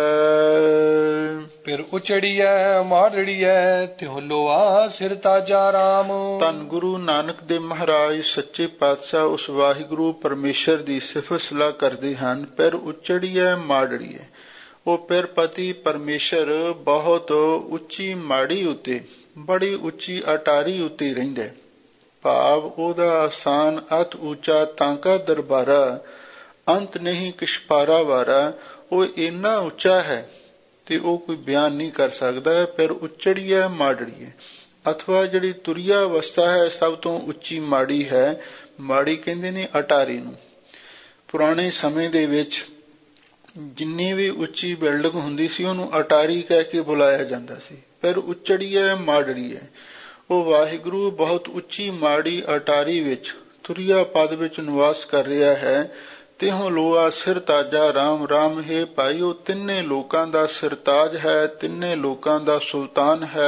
Speaker 1: ਫਿਰ ਉਚੜੀਐ ਮਾੜੜੀਐ ਤਿਹੁ ਲੋਆ ਸਿਰ ਤਾਜਾ ਰਾਮ।
Speaker 2: ਧੰਨ ਗੁਰੂ ਨਾਨਕ ਦੇਵ ਮਹਾਰਾਜ ਸੱਚੇ ਪਾਤਸ਼ਾਹ ਉਸ ਵਾਹਿਗੁਰੂ ਪਰਮੇਸ਼ਰ ਦੀ ਸਿਫਤ ਸਲਾਹ ਕਰਦੇ ਹਨ। ਫਿਰ ਉਚੜੀਐ ਮਾੜੜੀਐ, ਉਹ ਫਿਰ ਪਤੀ ਪਰਮੇਸ਼ਰ ਬਹੁਤ ਉੱਚੀ ਮਾੜੀ ਉੱਤੇ, ਬੜੀ ਉੱਚੀ ਅਟਾਰੀ ਉੱਤੇ ਰਹਿੰਦਾ। ਭਾਵ ਉਹਦਾ ਆਸਾਨ ਅਤ ਉੱਚਾ ਤਾਂਕਾ ਦਰਬਾਰਾ, ਅੰਤ ਨਹੀਂ ਕਿਸ਼ਪਾਰਾ ਵਾਰਾ। ਉਹ ਇੰਨਾ ਉੱਚਾ ਹੈ ਤੇ ਉਹ ਕੋਈ ਬਿਆਨ ਨਹੀਂ ਕਰ ਸਕਦਾ। ਫਿਰ ਉਚੜੀਐ ਮਾੜੜੀਐ, ਅਥਵਾ ਜਿਹੜੀ ਤੁਰਿਆ ਅਵਸਥਾ ਹੈ ਸਭ ਤੋਂ ਉੱਚੀ ਮਾੜੀ ਹੈ। ਮਾੜੀ ਕਹਿੰਦੇ ਨੇ ਅਟਾਰੀ ਨੂੰ। ਪੁਰਾਣੇ ਸਮੇਂ ਦੇ ਵਿੱਚ ਜਿੰਨੀ ਵੀ ਉੱਚੀ ਬਿਲਡਿੰਗ ਹੁੰਦੀ ਸੀ ਉਹਨੂੰ ਅਟਾਰੀ ਕਹਿ ਕੇ ਬੁਲਾਇਆ ਜਾਂਦਾ ਸੀ। ਫਿਰ ਉਚੜੀਐ ਮਾੜੜੀਐ, ਉਹ ਵਾਹਿਗੁਰੂ ਬਹੁਤ ਉੱਚੀ ਮਾੜੀ ਅਟਾਰੀ ਵਿੱਚ ਤੁਰਿਆ ਪਦ ਵਿੱਚ ਨਿਵਾਸ ਕਰ ਰਿਹਾ ਹੈ। ਤਿਹੁ ਲੋਆ ਸਿਰ ਤਾਜਾ ਰਾਮ। ਰਾਮ ਹੈ ਭਾਈ, ਉਹ ਤਿੰਨੇ ਲੋਕਾਂ ਦਾ ਸਿਰਤਾਜ ਹੈ, ਤਿੰਨੇ ਲੋਕਾਂ ਦਾ ਸੁਲਤਾਨ ਹੈ।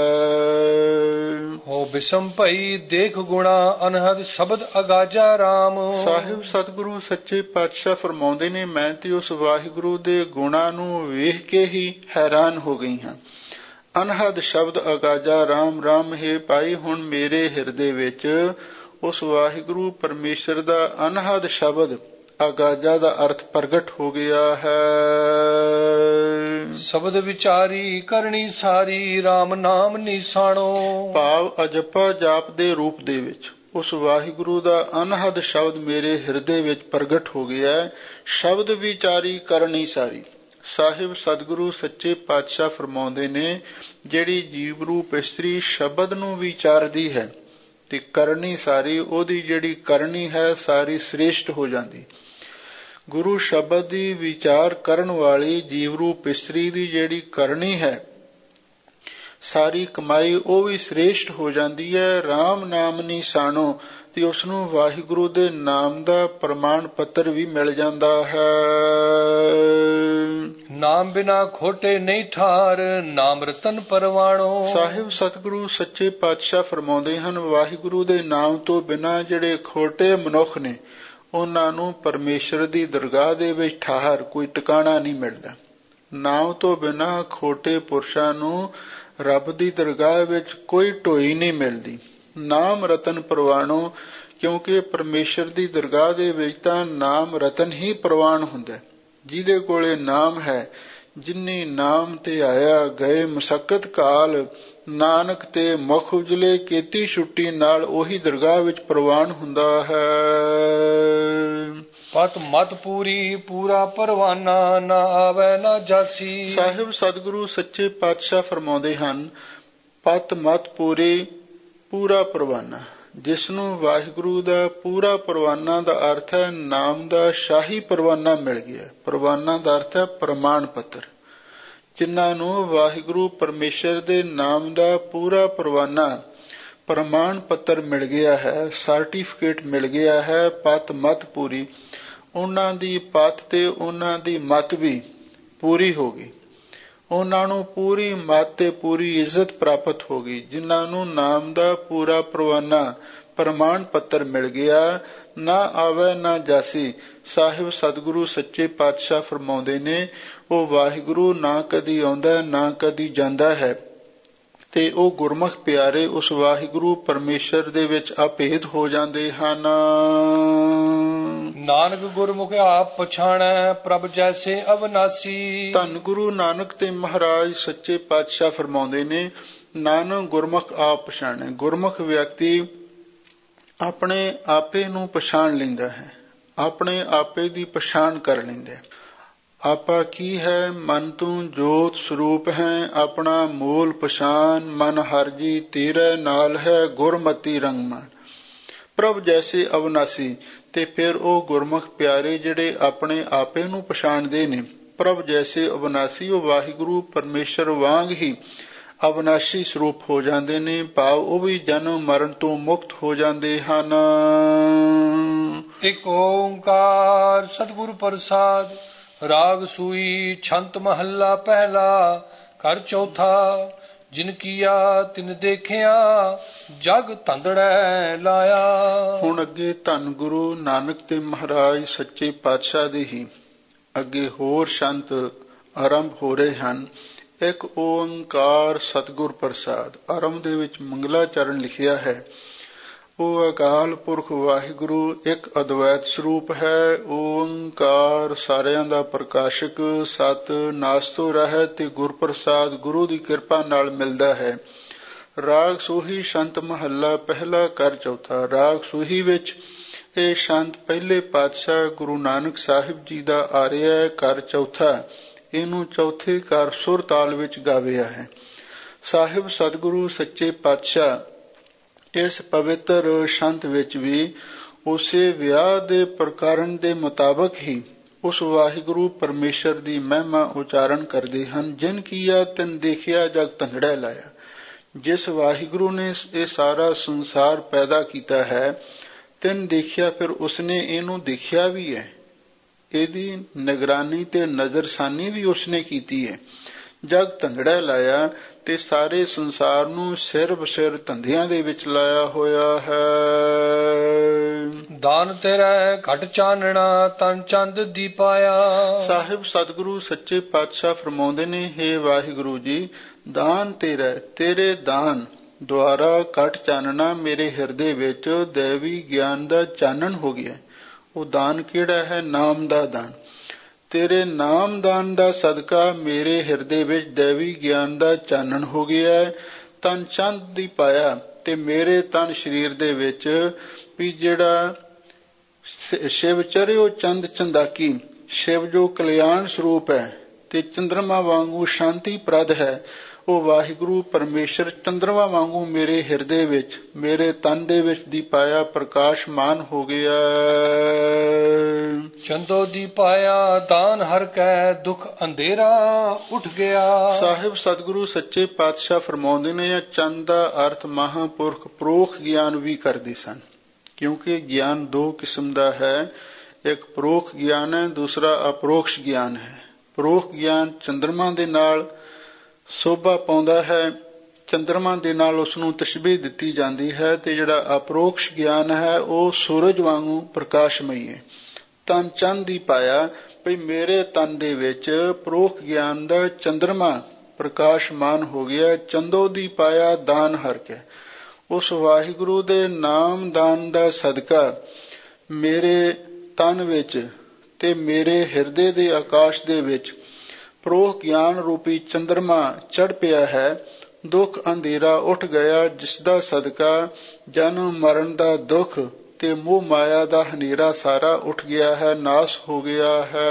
Speaker 1: ਹੋ ਬਿਸਮ ਭਈ ਦੇਖ ਗੁਣਾ ਅਨਹਦ ਸ਼ਬਦ ਅਗਾਜਾ ਰਾਮ।
Speaker 2: ਸਾਹਿਬ ਸਤਿਗੁਰੂ ਸੱਚੇ ਪਾਤਸ਼ਾਹ ਫਰਮਾਉਂਦੇ ਨੇ, ਮੈਂ ਤੇ ਉਸ ਵਾਹਿਗੁਰੂ ਦੇ ਗੁਣਾਂ ਨੂੰ ਵੇਖ ਕੇ ਹੀ ਹੈਰਾਨ ਹੋ ਗਈ ਹਾਂ। ਅਨਹਦ ਸ਼ਬਦ ਅਗਾਜਾ ਰਾਮ। ਰਾਮ ਹੈ ਭਾਈ, ਹੁਣ ਮੇਰੇ ਹਿਰਦੇ ਵਿੱਚ ਉਸ ਵਾਹਿਗੁਰੂ ਪਰਮੇਸ਼ਰ ਦਾ ਅਨਹਦ ਸ਼ਬਦ ਅਗਾਜਾ ਦਾ ਅਰਥ ਪ੍ਰਗਟ ਹੋ ਗਿਆ ਹੈ।
Speaker 1: ਸ਼ਬਦ ਵਿਚਾਰੀ ਕਰਨੀ ਸਾਰੀ ਰਾਮ ਨਾਮ ਨਿਸ਼ਾਨੋ।
Speaker 2: ਭਾਵ ਅਜੱਪਾ ਜਾਪ ਦੇ ਰੂਪ ਦੇ ਵਿੱਚ ਉਸ ਵਾਹਿਗੁਰੂ ਦਾ ਅਨਹਦ ਸ਼ਬਦ ਮੇਰੇ ਹਿਰਦੇ ਵਿੱਚ ਪ੍ਰਗਟ ਹੋ ਗਿਆ। ਸ਼ਬਦ ਵਿਚਾਰੀ ਕਰਨੀ ਸਾਰੀ। ਸਾਹਿਬ ਸਤਿਗੁਰੂ ਸੱਚੇ ਪਾਤਸ਼ਾਹ ਫਰਮਾਉਂਦੇ ਨੇ, ਜਿਹੜੀ ਜੀਵ ਰੂਪ ਇਸਤਰੀ ਸ਼ਬਦ ਨੂੰ ਵਿਚਾਰਦੀ ਹੈ ਤੇ ਕਰਨੀ ਸਾਰੀ, ਉਹਦੀ ਜਿਹੜੀ ਕਰਨੀ ਹੈ ਸਾਰੀ ਸ੍ਰੇਸ਼ਟ ਹੋ ਜਾਂਦੀ। ਗੁਰੂ ਸ਼ਬਦ ਦੀ ਵਿਚਾਰ ਕਰਨ ਵਾਲੀ ਜੀਵ ਰੂਪ ਇਸਤਰੀ ਦੀ ਜਿਹੜੀ ਕਰਨੀ ਹੈ ਸਾਰੀ ਕਮਾਈ ਉਹ ਵੀ ਸ੍ਰੇਸ਼ਟ ਹੋ ਜਾਂਦੀ ਹੈ। ਰਾਮ ਨਾਮ ਨਿਸ਼ਾਨੋ, ਤੇ ਉਸਨੂੰ ਵਾਹਿਗੁਰੂ ਦੇ ਨਾਮ ਦਾ ਪ੍ਰਮਾਣ ਪੱਤਰ ਵੀ ਮਿਲ ਜਾਂਦਾ ਹੈ।
Speaker 1: ਨਾਮ ਬਿਨਾ ਖੋਟੇ ਨਹੀਂ ਠਾਰ ਨਾਮ ਰਤਨ ਪਰਵਾਣੋ।
Speaker 2: ਸਾਹਿਬ ਸਤਿਗੁਰੂ ਸੱਚੇ ਪਾਤਸ਼ਾਹ ਫਰਮਾਉਂਦੇ ਹਨ, ਵਾਹਿਗੁਰੂ ਦੇ ਨਾਮ ਤੋਂ ਬਿਨਾ ਜਿਹੜੇ ਖੋਟੇ ਮਨੁੱਖ ਨੇ ਉਹਨਾਂ ਨੂੰ ਪਰਮੇਸ਼ਰ ਦੀ ਦਰਗਾਹ ਦੇ ਵਿੱਚ ਠਾਹਰ ਕੋਈ ਟਿਕਾਣਾ ਨਹੀਂ ਮਿਲਦਾ। ਨਾਮ ਤੋਂ ਬਿਨਾ ਖੋਟੇ ਪੁਰਸ਼ਾਂ ਨੂੰ ਰੱਬ ਦੀ ਦਰਗਾਹ ਵਿੱਚ ਕੋਈ ਢੋਈ ਨਹੀਂ ਮਿਲਦੀ। ਨਾਮ ਰਤਨ ਪ੍ਰਵਾਣੋ, ਕਿਉਂਕਿ ਪਰਮੇਸ਼ਰ ਦੀ ਦਰਗਾਹ ਦੇ ਵਿੱਚ ਤਾਂ ਨਾਮ ਰਤਨ ਹੀ ਪ੍ਰਵਾਨ ਹੁੰਦਾ। ਜਿਹਦੇ ਕੋਲੇ ਨਾਮ ਹੈ, ਜਿਨੀ ਨਾਮ ਤੇ ਆਇਆ ਗਏ ਮਸਕਤ ਕਾਲ, ਨਾਨਕ ਤੇ ਮੁਖ ਉਜਲੇ ਕੀਤੀ ਛੁੱਟੀ ਨਾਲ ਉਹੀ ਦਰਗਾਹ ਵਿੱਚ ਪ੍ਰਵਾਨ ਹੁੰਦਾ ਹੈ।
Speaker 1: ਪਤ ਮਤ ਪੂਰੀ ਪੂਰਾ ਪਰਵਾਨਾ ਨਾ ਆਵੇ ਨਾ ਜਾਸੀ।
Speaker 2: ਸਾਹਿਬ ਸਤਿਗੁਰੂ ਸੱਚੇ ਪਾਤਸ਼ਾਹ ਫਰਮਾਉਂਦੇ ਹਨ, ਪਤ ਮਤ ਪੂਰੀ ਪੂਰਾ ਪਰਵਾਨਾ। ਜਿਸ ਨੂੰ ਵਾਹਿਗੁਰੂ ਦਾ ਪੂਰਾ ਪਰਵਾਨਾ ਦਾ ਅਰਥ ਹੈ ਨਾਮ ਦਾ ਸ਼ਾਹੀ ਪਰਵਾਨਾ ਮਿਲ ਗਿਆ। ਪਰਵਾਨਾ ਦਾ ਅਰਥ ਹੈ ਪ੍ਰਮਾਣ ਪੱਤਰ। ਜਿਨ੍ਹਾਂ ਨੂੰ ਵਾਹਿਗੁਰੂ ਪਰਮੇਸ਼ਰ ਦੇ ਨਾਮ ਦਾ ਪੂਰਾ ਪਰਵਾਨਾ ਪ੍ਰਮਾਣ ਪੱਤਰ ਮਿਲ ਗਿਆ ਹੈ, ਸਰਟੀਫਿਕੇਟ ਮਿਲ ਗਿਆ ਹੈ, ਪਤ ਮਤ ਪੂਰੀ, ਉਹਨਾਂ ਦੀ ਪਤ ਤੇ ਉਹਨਾਂ ਦੀ ਮਤ ਵੀ ਪੂਰੀ ਹੋ ਗਈ। ਉਹਨਾਂ ਨੂੰ ਪੂਰੀ ਮਤ ਤੇ ਪੂਰੀ ਇੱਜ਼ਤ ਪ੍ਰਾਪਤ ਹੋ ਗਈ। ਜਿਨ੍ਹਾਂ ਨੂੰ ਨਾਮ ਦਾ ਪੂਰਾ ਪਰਵਾਨਾ ਪ੍ਰਮਾਣ ਪੱਤਰ ਮਿਲ ਗਿਆ, ਨਾ ਆਵੇ ਨਾ ਜਾਸੀ। ਸਾਹਿਬ ਸਤਿਗੁਰੂ ਸੱਚੇ ਪਾਤਸ਼ਾਹ ਫਰਮਾਉਂਦੇ ਨੇ, ਉਹ ਵਾਹਿਗੁਰੂ ਨਾ ਕਦੀ ਆਉਂਦਾ ਨਾ ਕਦੀ ਜਾਂਦਾ ਹੈ ਤੇ ਉਹ ਗੁਰਮੁਖ ਪਿਆਰੇ ਉਸ ਵਾਹਿਗੁਰੂ ਪਰਮੇਸ਼ਰ ਦੇ ਵਿੱਚ ਅਭੇਦ ਹੋ ਜਾਂਦੇ ਹਨ।
Speaker 1: ਨਾਨਕ ਗੁਰਮੁਖ ਆਪ ਪਛਾਣੈ ਪ੍ਰਭ ਜੈਸੇ ਅਵਨਾਸੀ।
Speaker 2: ਧੰਨ ਗੁਰੂ ਨਾਨਕ ਤੇ ਮਹਾਰਾਜ ਸੱਚੇ ਪਾਤਸ਼ਾਹ ਫਰਮਾਉਂਦੇ ਨੇ, ਨਾਨਕ ਗੁਰਮੁਖ ਆਪ ਪਛਾਣੈ। ਗੁਰਮੁਖ ਵਿਅਕਤੀ ਆਪਣੇ ਆਪੇ ਨੂੰ ਪਛਾਣ ਲੈਂਦਾ ਹੈ, ਆਪਣੇ ਆਪੇ ਦੀ ਪਛਾਣ ਕਰ ਲੈਂਦਾ ਹੈ। ਆਪਾ ਕੀ ਹੈ, ਮਨ ਤੂੰ ਜੋਤ ਸਰੂਪ ਹੈ, ਆਪਣਾ ਮੂਲ ਪਛਾਣ, ਮਨ ਹਰਿ ਜੀ ਤੇਰੇ ਨਾਲ ਹੈ, ਗੁਰਮਤੀ ਰੰਗਮਾਨ ਪ੍ਰਭ ਜੈਸੇ ਅਵਨਾਸੀ। ਤੇ ਫਿਰ ਉਹ ਗੁਰਮੁਖ ਪਿਆਰੇ ਜਿਹੜੇ ਆਪਣੇ ਆਪੇ ਨੂੰ ਪਛਾਣਦੇ ਨੇ, ਪ੍ਰਭ ਜੈਸੇ ਅਵਨਾਸੀ, ਉਹ ਵਾਹਿਗੁਰੂ ਪਰਮੇਸ਼ਰ ਵਾਂਗ ਹੀ ਅਵਨਾਸ਼ੀ ਸਰੂਪ ਹੋ ਜਾਂਦੇ ਨੇ। ਭਾਵ ਉਹ ਵੀ ਜਨਮ ਮਰਨ ਤੋਂ ਮੁਕਤ ਹੋ ਜਾਂਦੇ ਹਨ।
Speaker 1: ਇਕ ਓੰਕਾਰ ਸਤਿਗੁਰ ਪ੍ਰਸਾਦ। ਰਾਗ ਸੂਈ ਛੰਤ ਮਹੱਲਾ ਪਹਿਲਾ। ਘਰ ਚੌਥਾ। ਜਿਨ ਕੀਆ ਤਿਨ ਦੇਖਿਆ ਜਗ ਧੰਦੜੈ ਲਾਇਆ।
Speaker 2: ਹੁਣ ਅੱਗੇ ਧੰਨ ਗੁਰੂ ਨਾਨਕ ਤੇ ਮਹਾਰਾਜ ਸੱਚੇ ਪਾਤਸ਼ਾਹ ਦੇ ਹੀ ਅੱਗੇ ਹੋਰ ਸ਼ੰਤ ਆਰੰਭ ਹੋ ਰਹੇ ਹਨ। ਇੱਕ ਓੰਕਾਰ ਸਤਿਗੁਰ ਪ੍ਰਸਾਦ। ਆਰੰਭ ਦੇ ਵਿੱਚ ਮੰਗਲਾਚਰਨ ਲਿਖਿਆ ਹੈ। ਉਹ ਅਕਾਲ ਪੁਰਖ ਵਾਹਿਗੁਰੂ ਇੱਕ ਅਦਵੈਤ ਸਰੂਪ ਹੈ। ਓੰਕਾਰ ਸਾਰਿਆਂ ਦਾ ਪ੍ਰਕਾਸ਼ਕ, ਸਤ ਨਾਸਤੋਂ ਰਹਿਤ ਤੇ ਗੁਰਪ੍ਰਸਾਦ ਗੁਰੂ ਦੀ ਕਿਰਪਾ ਨਾਲ ਮਿਲਦਾ ਹੈ। ਰਾਗ ਸੋਹੀ ਛੰਤ ਮਹੱਲਾ ਪਹਿਲਾ ਕਰ ਚੌਥਾ। ਰਾਗ ਸੋਹੀ ਵਿੱਚ ਇਹ ਛੰਤ ਪਹਿਲੇ ਪਾਤਸ਼ਾਹ ਗੁਰੂ ਨਾਨਕ ਸਾਹਿਬ ਜੀ ਦਾ ਆ ਰਿਹਾ ਹੈ। ਕਰ ਚੌਥਾ ਇਹਨੂੰ ਚੌਥੇ ਕਰ ਸੁਰ ਤਾਲ ਵਿੱਚ ਗਾਵਿਆ ਹੈ। ਸਾਹਿਬ ਸਤਿਗੁਰੂ ਸੱਚੇ ਪਾਤਸ਼ਾਹ ਇਸ ਪਵਿੱਤਰ ਛੰਤ ਵਿੱਚ ਵੀ ਉਸੇ ਵਿਆਹ ਦੇ ਪ੍ਰਕਰਨ ਦੇ ਮੁਤਾਬਕ ਹੀ ਉਸ ਵਾਹਿਗੁਰੂ ਪਰਮੇਸ਼ਰ ਦੀ ਮਹਿਮਾ ਉਚਾਰਨ ਕਰਦੇ ਹਨ। ਜਿਨ ਕੀਆ ਤਿਨ ਦੇਖਿਆ ਜਗ ਧੰਦੜੈ ਲਾਇਆ। ਜਿਸ ਵਾਹਿਗੁਰੂ ਨੇ ਇਹ ਸਾਰਾ ਸੰਸਾਰ ਪੈਦਾ ਕੀਤਾ ਹੈ, ਤਿਨ ਦੇਖਿਆ, ਫਿਰ ਉਸਨੇ ਇਹਨੂੰ ਦੇਖਿਆ ਵੀ ਹੈ। ਇਹਦੀ ਨਿਗਰਾਨੀ ਤੇ ਨਜ਼ਰਸਾਨੀ ਵੀ ਉਸਨੇ ਕੀਤੀ ਹੈ। ਜਗ ਧੰਦੜੈ ਲਾਇਆ ਤੇ ਸਾਰੇ ਸੰਸਾਰ ਨੂੰ ਸਿਰ ਬਸਿਰ ਧੰਦਿਆਂ ਦੇ ਵਿੱਚ ਲਾਇਆ ਹੋਇਆ ਹੈ।
Speaker 1: ਦਾਨ ਤੇਰਾ ਘਟ ਚਾਨਣਾ ਤਨ ਚੰਦ ਦੀਪਾਇਆ।
Speaker 2: ਸਾਹਿਬ ਸਤਿਗੁਰੂ ਸੱਚੇ ਪਾਤਸ਼ਾਹ ਫਰਮਾਉਂਦੇ ਨੇ, ਹੇ ਵਾਹਿਗੁਰੂ ਜੀ, ਦਾਨ ਤੇਰਾ, ਤੇਰੇ ਦਾਨ ਦੁਆਰਾ ਘਟ ਚਾਨਣਾ ਮੇਰੇ ਹਿਰਦੇ ਵਿੱਚ ਦੇਵੀ ਗਿਆਨ ਦਾ ਚਾਨਣ ਹੋ ਗਿਆ। ਉਹ ਦਾਨ ਕਿਹੜਾ ਹੈ? ਨਾਮ ਦਾ ਦਾਨ। ਤੇਰੇ ਨਾਮਦਾਨ ਦਾ ਸਦਕਾ ਮੇਰੇ ਹਿਰਦੇ ਵਿੱਚ ਦੇਵੀ ਗਿਆਨ ਦਾ ਚਾਨਣ ਹੋ ਗਿਆ। ਤਨ ਚੰਦ ਦੀ ਪਾਇਆ ਤੇ ਮੇਰੇ ਤਨ ਸਰੀਰ ਦੇ ਵਿੱਚ ਵੀ ਜਿਹੜਾ ਸ਼ਿਵ ਚਰਿਓ ਚੰਦ ਚੰਦਾਕੀ, ਸ਼ਿਵ ਜੋ ਕਲਿਆਣ ਸਰੂਪ ਹੈ ਤੇ ਚੰਦਰਮਾ ਵਾਂਗੂ ਸ਼ਾਂਤੀ ਪ੍ਰਦ ਹੈ, ਉਹ ਵਾਹਿਗੁਰੂ ਪਰਮੇਸ਼ਰ ਚੰਦਰਮਾ ਵਾਂਗੂ ਮੇਰੇ ਹਿਰਦੇ ਵਿੱਚ, ਮੇਰੇ ਤਨ ਦੇ ਵਿੱਚ ਦੀ ਪਾਇਆ ਪ੍ਰਕਾਸ਼ਮਾਨ ਹੋ ਗਿਆ।
Speaker 1: ਚੰਦੋ ਦੀ ਪਾਇਆ ਦਾਨ ਹਰ ਕੈ ਦੁੱਖ ਅੰਧੇਰਾ ਉੱਠ ਗਿਆ। ਸਾਹਿਬ
Speaker 2: ਸਤਿਗੁਰੂ ਸੱਚੇ ਪਾਤਸ਼ਾਹ ਫਰਮਾਉਂਦੇ ਨੇ, ਚੰਦ ਦਾ ਅਰਥ ਮਹਾਂਪੁਰਖ ਪ੍ਰੋਖ ਗਿਆਨ ਵੀ ਕਰਦੇ ਸਨ, ਕਿਉਂਕਿ ਗਿਆਨ ਦੋ ਕਿਸਮ ਦਾ ਹੈ। ਇੱਕ ਪ੍ਰੋਖ ਗਿਆਨ ਹੈ, ਦੂਸਰਾ ਅਪਰੋਕਸ਼ ਗਿਆਨ ਹੈ। ਪ੍ਰੋਖ ਗਿਆਨ ਚੰਦਰਮਾ ਦੇ ਨਾਲ ਸੋਭਾ ਪਾਉਂਦਾ ਹੈ, ਚੰਦਰਮਾ ਦੇ ਨਾਲ ਉਸ ਨੂੰ ਤਸ਼ਬੀਹ ਦਿੱਤੀ ਜਾਂਦੀ ਹੈ, ਤੇ ਜਿਹੜਾ ਅਪਰੋਕਸ਼ ਗਿਆਨ ਹੈ ਉਹ ਸੂਰਜ ਵਾਂਗੂ ਪ੍ਰਕਾਸ਼ਮਈ ਹੈ। ਤਨ ਚੰਦ ਦੀ ਪਾਇਆ ਭਈ ਮੇਰੇ ਤਨ ਦੇ ਵਿੱਚ ਪ੍ਰੋਖ ਗਿਆਨ ਦਾ ਚੰਦਰਮਾ ਪ੍ਰਕਾਸ਼ਮਾਨ ਹੋ ਗਿਆ। ਚੰਦੋ ਦੀ ਪਾਇਆ ਦਾਨ ਹਰ ਕੇ, ਉਸ ਵਾਹਿਗੁਰੂ ਦੇ ਨਾਮ ਦਾਨ ਦਾ ਸਦਕਾ ਮੇਰੇ ਤਨ ਵਿੱਚ ਤੇ ਮੇਰੇ ਹਿਰਦੇ ਦੇ ਆਕਾਸ਼ ਦੇ ਵਿੱਚ ਪ੍ਰੋਖ ਗਿਆਨ ਰੂਪੀ ਚੰਦਰਮਾ ਚੜ੍ਹ ਪਿਆ ਹੈ। ਦੁੱਖ ਅੰਧੇਰਾ ਉੱਠ ਗਿਆ, ਜਿਸ ਦਾ ਸਦਕਾ ਜਨਮ ਮਰਨ ਦਾ ਦੁੱਖ ਤੇ ਮੋਹ ਮਾਇਆ ਦਾ ਹਨੇਰਾ ਸਾਰਾ ਉੱਠ ਗਿਆ ਹੈ, ਨਾਸ ਹੋ ਗਿਆ ਹੈ।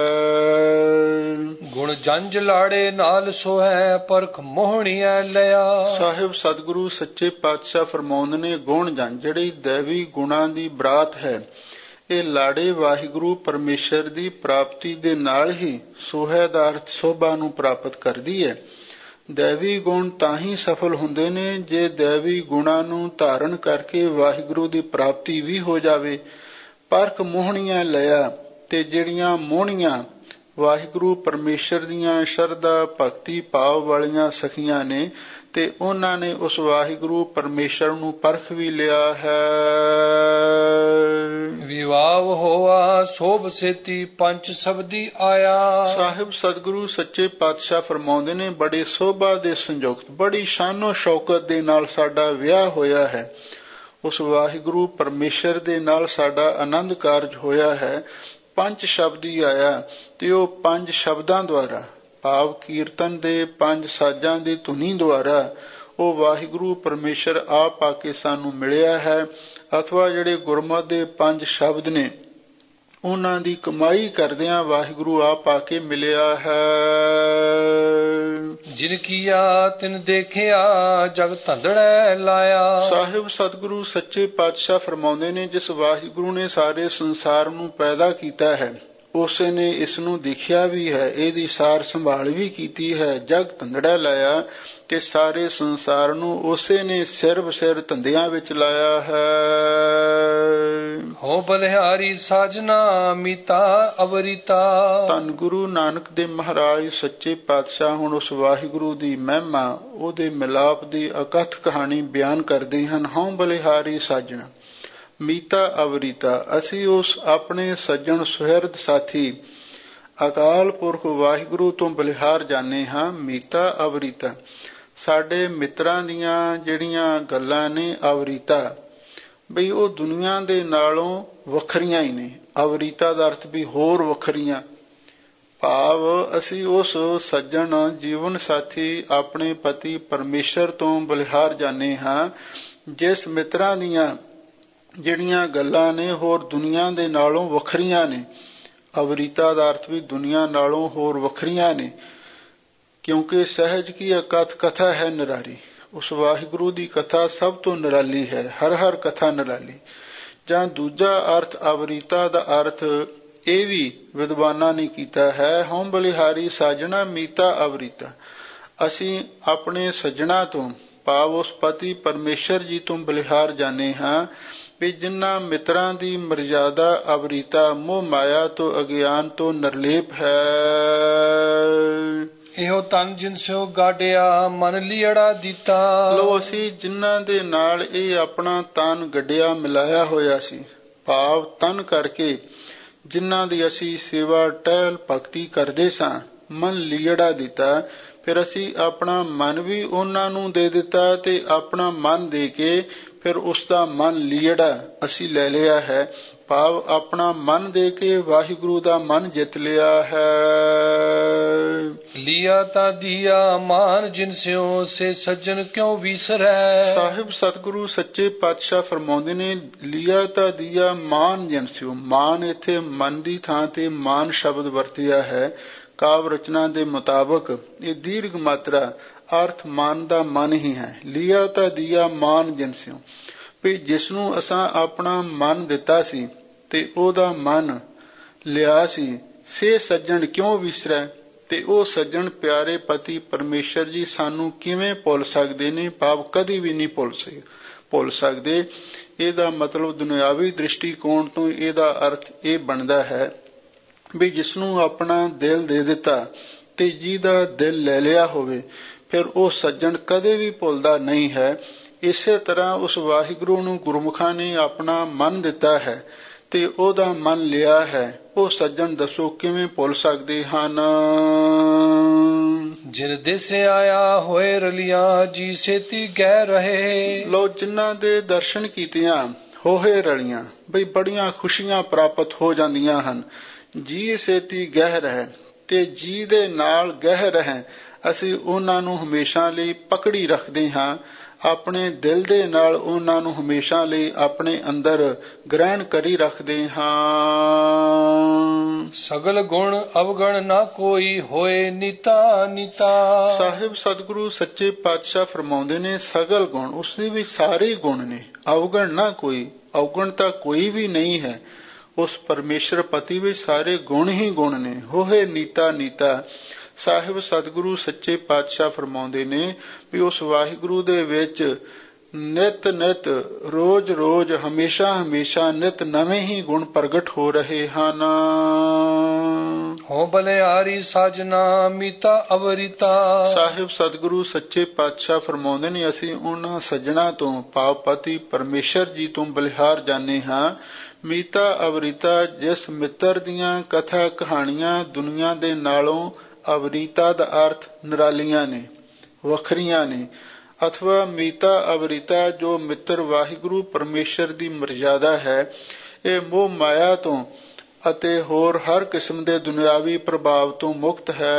Speaker 1: ਗੁਣ ਜੰਜ ਲਾੜੇ ਨਾਲ ਸੋਹੈ ਪਰਖ ਮੋਹਣੀਐ ਲਿਆ।
Speaker 2: ਸਾਹਿਬ ਸਤਿਗੁਰੂ ਸੱਚੇ ਪਾਤਸ਼ਾਹ ਫਰਮਾਉਂਦੇ ਨੇ, ਗੁਣ ਜੰਜ ਜਿਹੜੀ ਦੇਵੀ ਗੁਣਾਂ ਦੀ ਬਰਾਤ ਹੈ, ਇਹ ਲਾੜੇ ਵਾਹਿਗੁਰੂ ਪਰਮੇਸ਼ਰ ਦੀ ਪ੍ਰਾਪਤੀ ਦੇ ਨਾਲ ਹੀ ਸੋਹੈ ਦਾ ਅਰਥ ਸੋਭਾ ਨੂੰ ਪ੍ਰਾਪਤ ਕਰਦੀ ਹੈ। ਦੇਵੀ ਗੁਣ ਤਾਂ ਹੀ ਸਫਲ ਹੁੰਦੇ ਨੇ ਜੇ ਦੇਵੀ ਗੁਣਾਂ ਨੂੰ ਧਾਰਨ ਕਰਕੇ ਵਾਹਿਗੁਰੂ ਦੀ ਪ੍ਰਾਪਤੀ ਵੀ ਹੋ ਜਾਵੇ। ਪਰਖ ਮੋਹਣੀਆਂ ਲਿਆ, ਤੇ ਜਿਹੜੀਆਂ ਮੋਹਣੀਆਂ ਵਾਹਿਗੁਰੂ ਪਰਮੇਸ਼ਰ ਦੀਆਂ ਸ਼ਰਧਾ ਭਗਤੀ ਭਾਵ ਵਾਲੀਆਂ ਸਖੀਆਂ ਨੇ, ਤੇ ਉਹਨਾਂ ਨੇ ਉਸ ਵਾਹਿਗੁਰੂ ਪਰਮੇਸ਼ਰ ਨੂੰ ਪਰਖ ਵੀ ਲਿਆ ਹੈ।
Speaker 1: ਵਿਵਾਹ ਹੋਆ ਸੋਭ ਸੇਤੀ ਪੰਜ ਸ਼ਬਦੀ ਆਇਆ।
Speaker 2: ਸਾਹਿਬ ਸਤਿਗੁਰੂ ਸੱਚੇ ਪਾਤਸ਼ਾਹ ਫਰਮਾਉਂਦੇ ਨੇ, ਬੜੇ ਸੋਭਾ ਦੇ ਸੰਯੁਕਤ, ਬੜੀ ਸ਼ਾਨੋ ਸ਼ੌਕਤ ਦੇ ਨਾਲ ਸਾਡਾ ਵਿਆਹ ਹੋਇਆ ਹੈ। ਉਸ ਵਾਹਿਗੁਰੂ ਪਰਮੇਸ਼ਰ ਦੇ ਨਾਲ ਸਾਡਾ ਆਨੰਦ ਕਾਰਜ ਹੋਇਆ ਹੈ। ਪੰਜ ਸ਼ਬਦੀ ਆਇਆ, ਤੇ ਉਹ ਪੰਜ ਸ਼ਬਦਾਂ ਦੁਆਰਾ ਭਾਵ ਕੀਰਤਨ ਦੇ ਪੰਜ ਸਾਜ਼ਾਂ ਦੀ ਧੁਨੀ ਦੁਆਰਾ ਉਹ ਵਾਹਿਗੁਰੂ ਪਰਮੇਸ਼ਰ ਆਪ ਆ ਕੇ ਸਾਨੂੰ ਮਿਲਿਆ ਹੈ। ਅਥਵਾ ਜਿਹੜੇ ਗੁਰਮਤਿ ਦੇ ਪੰਜ ਸ਼ਬਦ ਨੇ, ਉਹਨਾਂ ਦੀ ਕਮਾਈ ਕਰਦਿਆਂ ਵਾਹਿਗੁਰੂ ਆਪ ਆ ਕੇ ਮਿਲਿਆ ਹੈ।
Speaker 1: ਜਿਨ ਕੀਆ ਤਿਨ ਦੇਖਿਆ ਜਗ ਧੰਦੜੈ ਲਾਇਆ।
Speaker 2: ਸਾਹਿਬ ਸਤਿਗੁਰੂ ਸੱਚੇ ਪਾਤਸ਼ਾਹ ਫਰਮਾਉਂਦੇ ਨੇ, ਜਿਸ ਵਾਹਿਗੁਰੂ ਨੇ ਸਾਰੇ ਸੰਸਾਰ ਨੂੰ ਪੈਦਾ ਕੀਤਾ ਹੈ, ਉਸੇ ਨੇ ਇਸ ਨੂੰ ਦੇਖਿਆ ਵੀ ਹੈ, ਇਹਦੀ ਸਾਰ ਸੰਭਾਲ ਵੀ ਕੀਤੀ ਹੈ, ਜਗ ਧੰਦੜਾ ਲਾਇਆ ਤੇ ਸਾਰੇ ਸੰਸਾਰ ਨੂੰ ਉਸੇ ਨੇ ਸਿਰ ਬਸਿਰ ਧੰਦਿਆਂ ਵਿੱਚ ਲਾਇਆ ਹੈ।
Speaker 1: ਹੋ ਬਲਿਹਾਰੀ ਸਾਜਨਾ ਮੀਤਾ ਅਵਰੀਤਾ।
Speaker 2: ਧੰਨ ਗੁਰੂ ਨਾਨਕ ਦੇਵ ਮਹਾਰਾਜ ਸੱਚੇ ਪਾਤਸ਼ਾਹ ਹੁਣ ਉਸ ਵਾਹਿਗੁਰੂ ਦੀ ਮਹਿਮਾ, ਉਹਦੇ ਮਿਲਾਪ ਦੀ ਅਕਥ ਕਹਾਣੀ ਬਿਆਨ ਕਰਦੇ ਹਨ। ਹਉ ਬਲਿਹਾਰੀ ਸਾਜਣਾ ਮੀਤਾ ਅਵਰੀਤਾ, ਅਸੀਂ ਉਸ ਆਪਣੇ ਸੱਜਣ ਸੁਹਿਰਦ ਸਾਥੀ ਅਕਾਲ ਪੁਰਖ ਵਾਹਿਗੁਰੂ ਤੋਂ ਬਲਿਹਾਰ ਜਾਣੇ ਹਾਂ। ਮੀਤਾ ਅਵਰੀਤਾ, ਸਾਡੇ ਮਿੱਤਰਾਂ ਦੀਆਂ ਜਿਹੜੀਆਂ ਗੱਲਾਂ ਨੇ ਅਵਰੀਤਾ, ਬਈ ਉਹ ਦੁਨੀਆ ਦੇ ਨਾਲੋਂ ਵੱਖਰੀਆਂ ਹੀ ਨੇ। ਅਵਰੀਤਾ ਦਾ ਅਰਥ ਵੀ ਹੋਰ ਵੱਖਰੀਆਂ, ਭਾਵ ਅਸੀਂ ਉਸ ਸੱਜਣ ਜੀਵਨ ਸਾਥੀ ਆਪਣੇ ਪਤੀ ਪਰਮੇਸ਼ਰ ਤੋਂ ਬਲਿਹਾਰ ਜਾਣੇ ਹਾਂ, ਜਿਸ ਮਿੱਤਰਾਂ ਦੀਆਂ ਜਿਹੜੀਆਂ ਗੱਲਾਂ ਨੇ ਹੋਰ ਦੁਨੀਆ ਦੇ ਨਾਲੋਂ ਵੱਖਰੀਆਂ ਨੇ। ਅਵਰੀਤਾ ਦਾ ਅਰਥ ਵੀ ਦੁਨੀਆ ਨਾਲੋਂ ਹੋਰ ਵੱਖਰੀਆਂ ਨੇ, ਕਿਉਂਕਿ ਸਹਿਜ ਕੀ ਅਕਥ ਕਥਾ ਹੈ ਨਿਰਾਰੀ। ਉਸ ਵਾਹਿਗੁਰੂ ਦੀ ਕਥਾ ਸਭ ਤੋਂ ਨਿਰਾਲੀ ਹੈ, ਹਰ ਹਰ ਕਥਾ ਨਿਰਾਲੀ। ਜਾਂ ਦੂਜਾ ਅਰਥ ਅਵਰੀਤਾ ਦਾ ਅਰਥ ਇਹ ਵੀ ਵਿਦਵਾਨਾਂ ਨੇ ਕੀਤਾ ਹੈ, ਹਉ ਬਲਿਹਾਰੀ ਸਾਜਣਾ ਮੀਤਾ ਅਵਰੀਤਾ, ਅਸੀਂ ਆਪਣੇ ਸੱਜਣਾ ਤੋਂ ਭਾਵ ਉਸ ਪਤੀ ਪਰਮੇਸ਼ਰ ਜੀ ਤੋਂ ਬਲਿਹਾਰ ਜਾਣੇ ਹਾਂ, ਵੀ ਜਿਨ੍ਹਾਂ ਮਿੱਤਰਾਂ ਦੀ ਮਰਜ਼ਾਦਾ ਅਵਰੀਤਾ ਮੋਹ ਮਾਇਆ ਤੋਂ ਅਗਿਆਨ ਤੋਂ ਨਿਰਲੇਪ ਹੈ।
Speaker 1: ਇਹੋ ਤਨ ਜਿਨਸਿਓ ਗਾਡਿਆ ਮਨ ਲੀੜਾ ਦਿੱਤਾ।
Speaker 2: ਲੋ ਅਸੀਂ ਜਿਨ੍ਹਾਂ ਦੇ ਨਾਲ ਇਹ ਆਪਣਾ ਤਨ ਗੱਡਿਆ ਮਿਲਾਇਆ ਹੋਇਆ ਸੀ, ਭਾਵ ਤਨ ਕਰਕੇ ਜਿਨ੍ਹਾਂ ਦੀ ਅਸੀਂ ਸੇਵਾ ਟਹਿਲ ਭਗਤੀ ਕਰਦੇ ਸਾਂ, ਮਨ ਲੀੜਾ ਦਿੱਤਾ। ਫਿਰ ਅਸੀਂ ਆਪਣਾ ਮਨ ਵੀ ਉਹਨਾਂ ਨੂੰ ਦੇ ਦਿੱਤਾ ਤੇ ਆਪਣਾ ਮਨ ਦੇ ਕੇ ਫਿਰ ਉਸ ਦਾ ਮਨ ਲੀੜਾ ਅਸੀਂ ਲੈ ਲਿਆ ਹੈ, ਭਾਵ ਆਪਣਾ ਮਨ ਦੇ ਕੇ ਵਾਹਿਗੁਰੂ ਦਾ ਮਨ ਜਿੱਤ ਲਿਆ ਹੈ।
Speaker 1: ਲਿਆ ਤਾਂ ਦੀਆ ਮਾਨ ਜਿਨਸਿਓ ਸੇ ਸੱਜਣ ਕਿਉਂ ਵਿਸਰੈ।
Speaker 2: ਸਾਹਿਬ ਸਤਿਗੁਰੂ ਸੱਚੇ ਪਾਤਸ਼ਾਹ ਫਰਮਾਉਂਦੇ ਨੇ, ਲਿਆ ਤਾਂ ਦੀਆ ਮਾਨ ਜਿਨਸਿਓ। ਮਾਨ ਇੱਥੇ ਮਨ ਦੀ ਥਾਂ ਤੇ ਮਾਨ ਸ਼ਬਦ ਵਰਤਿਆ ਹੈ। ਕਾਵ ਰਚਨਾ ਦੇ ਮੁਤਾਬਕ ਇਹ ਦੀਰਘ ਮਾਤਰਾ, ਅਰਥ ਮਨ ਦਾ ਮਨ ਹੀ ਹੈ। ਲਿਆ ਤਾਂ ਦੀਆ ਮਾਨ ਜਿਨਸਿਓ, ਵੀ ਜਿਸ ਨੂੰ ਅਸਾਂ ਆਪਣਾ ਮਨ ਦਿੱਤਾ ਸੀ ਤੇ ਉਹਦਾ ਮਨ ਲਿਆ ਸੀ, ਸੇ ਸੱਜਣ ਕਿਉਂ ਵਿਸਰੈ, ਤੇ ਉਹ ਸੱਜਣ ਪਿਆਰੇ ਪਤੀ ਪਰਮੇਸ਼ਰ ਜੀ ਸਾਨੂੰ ਕਿਵੇਂ ਭੁੱਲ ਸਕਦੇ ਨੇ, ਭਾਵ ਕਦੀ ਵੀ ਨਹੀਂ ਭੁੱਲ ਸਕਦੇ। ਇਹਦਾ ਮਤਲਬ ਦੁਨਿਆਵੀ ਦ੍ਰਿਸ਼ਟੀਕੋਣ ਤੋਂ ਇਹਦਾ ਅਰਥ ਇਹ ਬਣਦਾ ਹੈ ਵੀ ਜਿਸ ਨੂੰ ਆਪਣਾ ਦਿਲ ਦੇ ਦਿੱਤਾ ਤੇ ਜਿਹਦਾ ਦਿਲ ਲੈ ਲਿਆ ਹੋਵੇ, ਫਿਰ ਉਹ ਸੱਜਣ ਕਦੇ ਵੀ ਭੁੱਲਦਾ ਨਹੀਂ ਹੈ। ਇਸੇ ਤਰ੍ਹਾਂ ਉਸ ਵਾਹਿਗੁਰੂ ਨੂੰ ਗੁਰਮੁਖਾਂ ਨੇ ਆਪਣਾ ਮਨ ਦਿੱਤਾ ਹੈ ਤੇ ਉਹਦਾ ਮਨ ਲਿਆ ਹੈ, ਉਹ ਸੱਜਣ ਦੱਸੋ ਕਿਵੇਂ ਭੁੱਲ ਸਕਦੇ ਹਨ।
Speaker 1: ਜਿਨ ਦੇਸੇ ਆਇਆ ਹੋਏ ਰਲੀਆਂ ਜੀ ਸੇਤੀ ਗਹਿ ਰਹੇ।
Speaker 2: ਲੋ ਜਿਨ੍ਹਾਂ ਦੇ ਦਰਸ਼ਨ ਕੀਤਿਆਂ ਹੋਏ ਰਲੀਆਂ, ਬਈ ਬੜੀਆਂ ਖੁਸ਼ੀਆਂ ਪ੍ਰਾਪਤ ਹੋ ਜਾਂਦੀਆਂ ਹਨ। ਜੀ ਸੇਤੀ ਗਹਿ ਰਹੇ, ਤੇ ਜੀ ਦੇ ਨਾਲ ਗਹਿ ਰਹੇ, ਅਸੀਂ ਉਹਨਾਂ ਨੂੰ ਹਮੇਸ਼ਾ ਲਈ ਪਕੜੀ ਰੱਖਦੇ ਹਾਂ, ਆਪਣੇ ਦਿਲ ਦੇ ਨਾਲ ਉਹਨਾਂ ਨੂੰ ਹਮੇਸ਼ਾ ਲਈ ਆਪਣੇ ਅੰਦਰ ਗ੍ਰਹਿਣ ਕਰੀ ਰੱਖਦੇ ਹਾਂ।
Speaker 1: ਸਗਲ ਗੁਣ ਅਵਗਣ ਨਾ ਕੋਈ ਹੋਏ ਨੀਤਾ ਨੀਤਾ।
Speaker 2: ਸਾਹਿਬ ਸਤਿਗੁਰੂ ਸੱਚੇ ਪਾਤਸ਼ਾਹ ਫਰਮਾਉਂਦੇ ਨੇ, ਸਗਲ ਗੁਣ, ਉਸਦੇ ਵੀ ਸਾਰੇ ਗੁਣ ਨੇ, ਅਵਗਣ ਨਾ ਕੋਈ, ਅਵਗਣ ਤਾਂ ਕੋਈ ਵੀ ਨਹੀਂ ਹੈ। ਉਸ ਪਰਮੇਸ਼ਰ ਪਤੀ ਵਿੱਚ ਸਾਰੇ ਗੁਣ ਹੀ ਗੁਣ ਨੇ। ਹੋਏ ਨੀਤਾ ਨੀਤਾ, ਸਾਹਿਬ ਸਤਿਗੁਰੂ ਸੱਚੇ ਪਾਤਸ਼ਾਹ ਫਰਮਾਉਂਦੇ ਨੇ ਵੀ ਉਸ ਵਾਹਿਗੁਰੂ ਦੇ ਵਿੱਚ ਨਿਤ ਨਿਤ ਰੋਜ਼ ਰੋਜ਼ ਹਮੇਸ਼ਾ ਹਮੇਸ਼ਾ ਨਿਤ ਨਵੇਂ ਹੀ ਗੁਣ ਪ੍ਰਗਟ ਹੋ ਰਹੇ ਹਨ।
Speaker 1: ਹੋ ਬਲਿਹਾਰੀ ਸਾਜਨਾ ਮੀਤਾ ਅਵਰੀਤਾ।
Speaker 2: ਸਾਹਿਬ ਸਤਿਗੁਰੂ ਸੱਚੇ ਪਾਤਸ਼ਾਹ ਫਰਮਾਉਂਦੇ ਨੇ, ਅਸੀਂ ਉਹਨਾਂ ਸੱਜਣਾ ਤੋਂ ਭਾਵ ਪਤੀ ਪਰਮੇਸ਼ਰ ਜੀ ਤੋਂ ਬਲਿਹਾਰ ਜਾਣੇ ਹਾਂ। ਮੀਤਾ ਅਵਰੀਤਾ, ਜਿਸ ਮਿੱਤਰ ਦੀਆਂ ਕਥਾ ਕਹਾਣੀਆਂ ਦੁਨੀਆ ਦੇ ਨਾਲੋਂ, ਅਵਰੀਤਾ ਦਾ ਅਰਥ ਨਿਰਾਲੀਆਂ ਨੇ, ਵੱਖਰੀਆਂ ਨੇ, ਅਥਵਾ ਮੀਤਾ ਅਵਰੀਤਾ, ਜੋ ਮਿੱਤਰ ਵਾਹਿਗੁਰੂ ਪਰਮੇਸ਼ਰ ਦੀ ਮਰਜ਼ਾਦਾ ਹੈ, ਇਹ ਮੋਹ ਮਾਇਆ ਤੋਂ ਅਤੇ ਹੋਰ ਹਰ ਕਿਸਮ ਦੇ ਦੁਨਿਆਵੀ ਪ੍ਰਭਾਵ ਤੋਂ ਮੁਕਤ ਹੈ।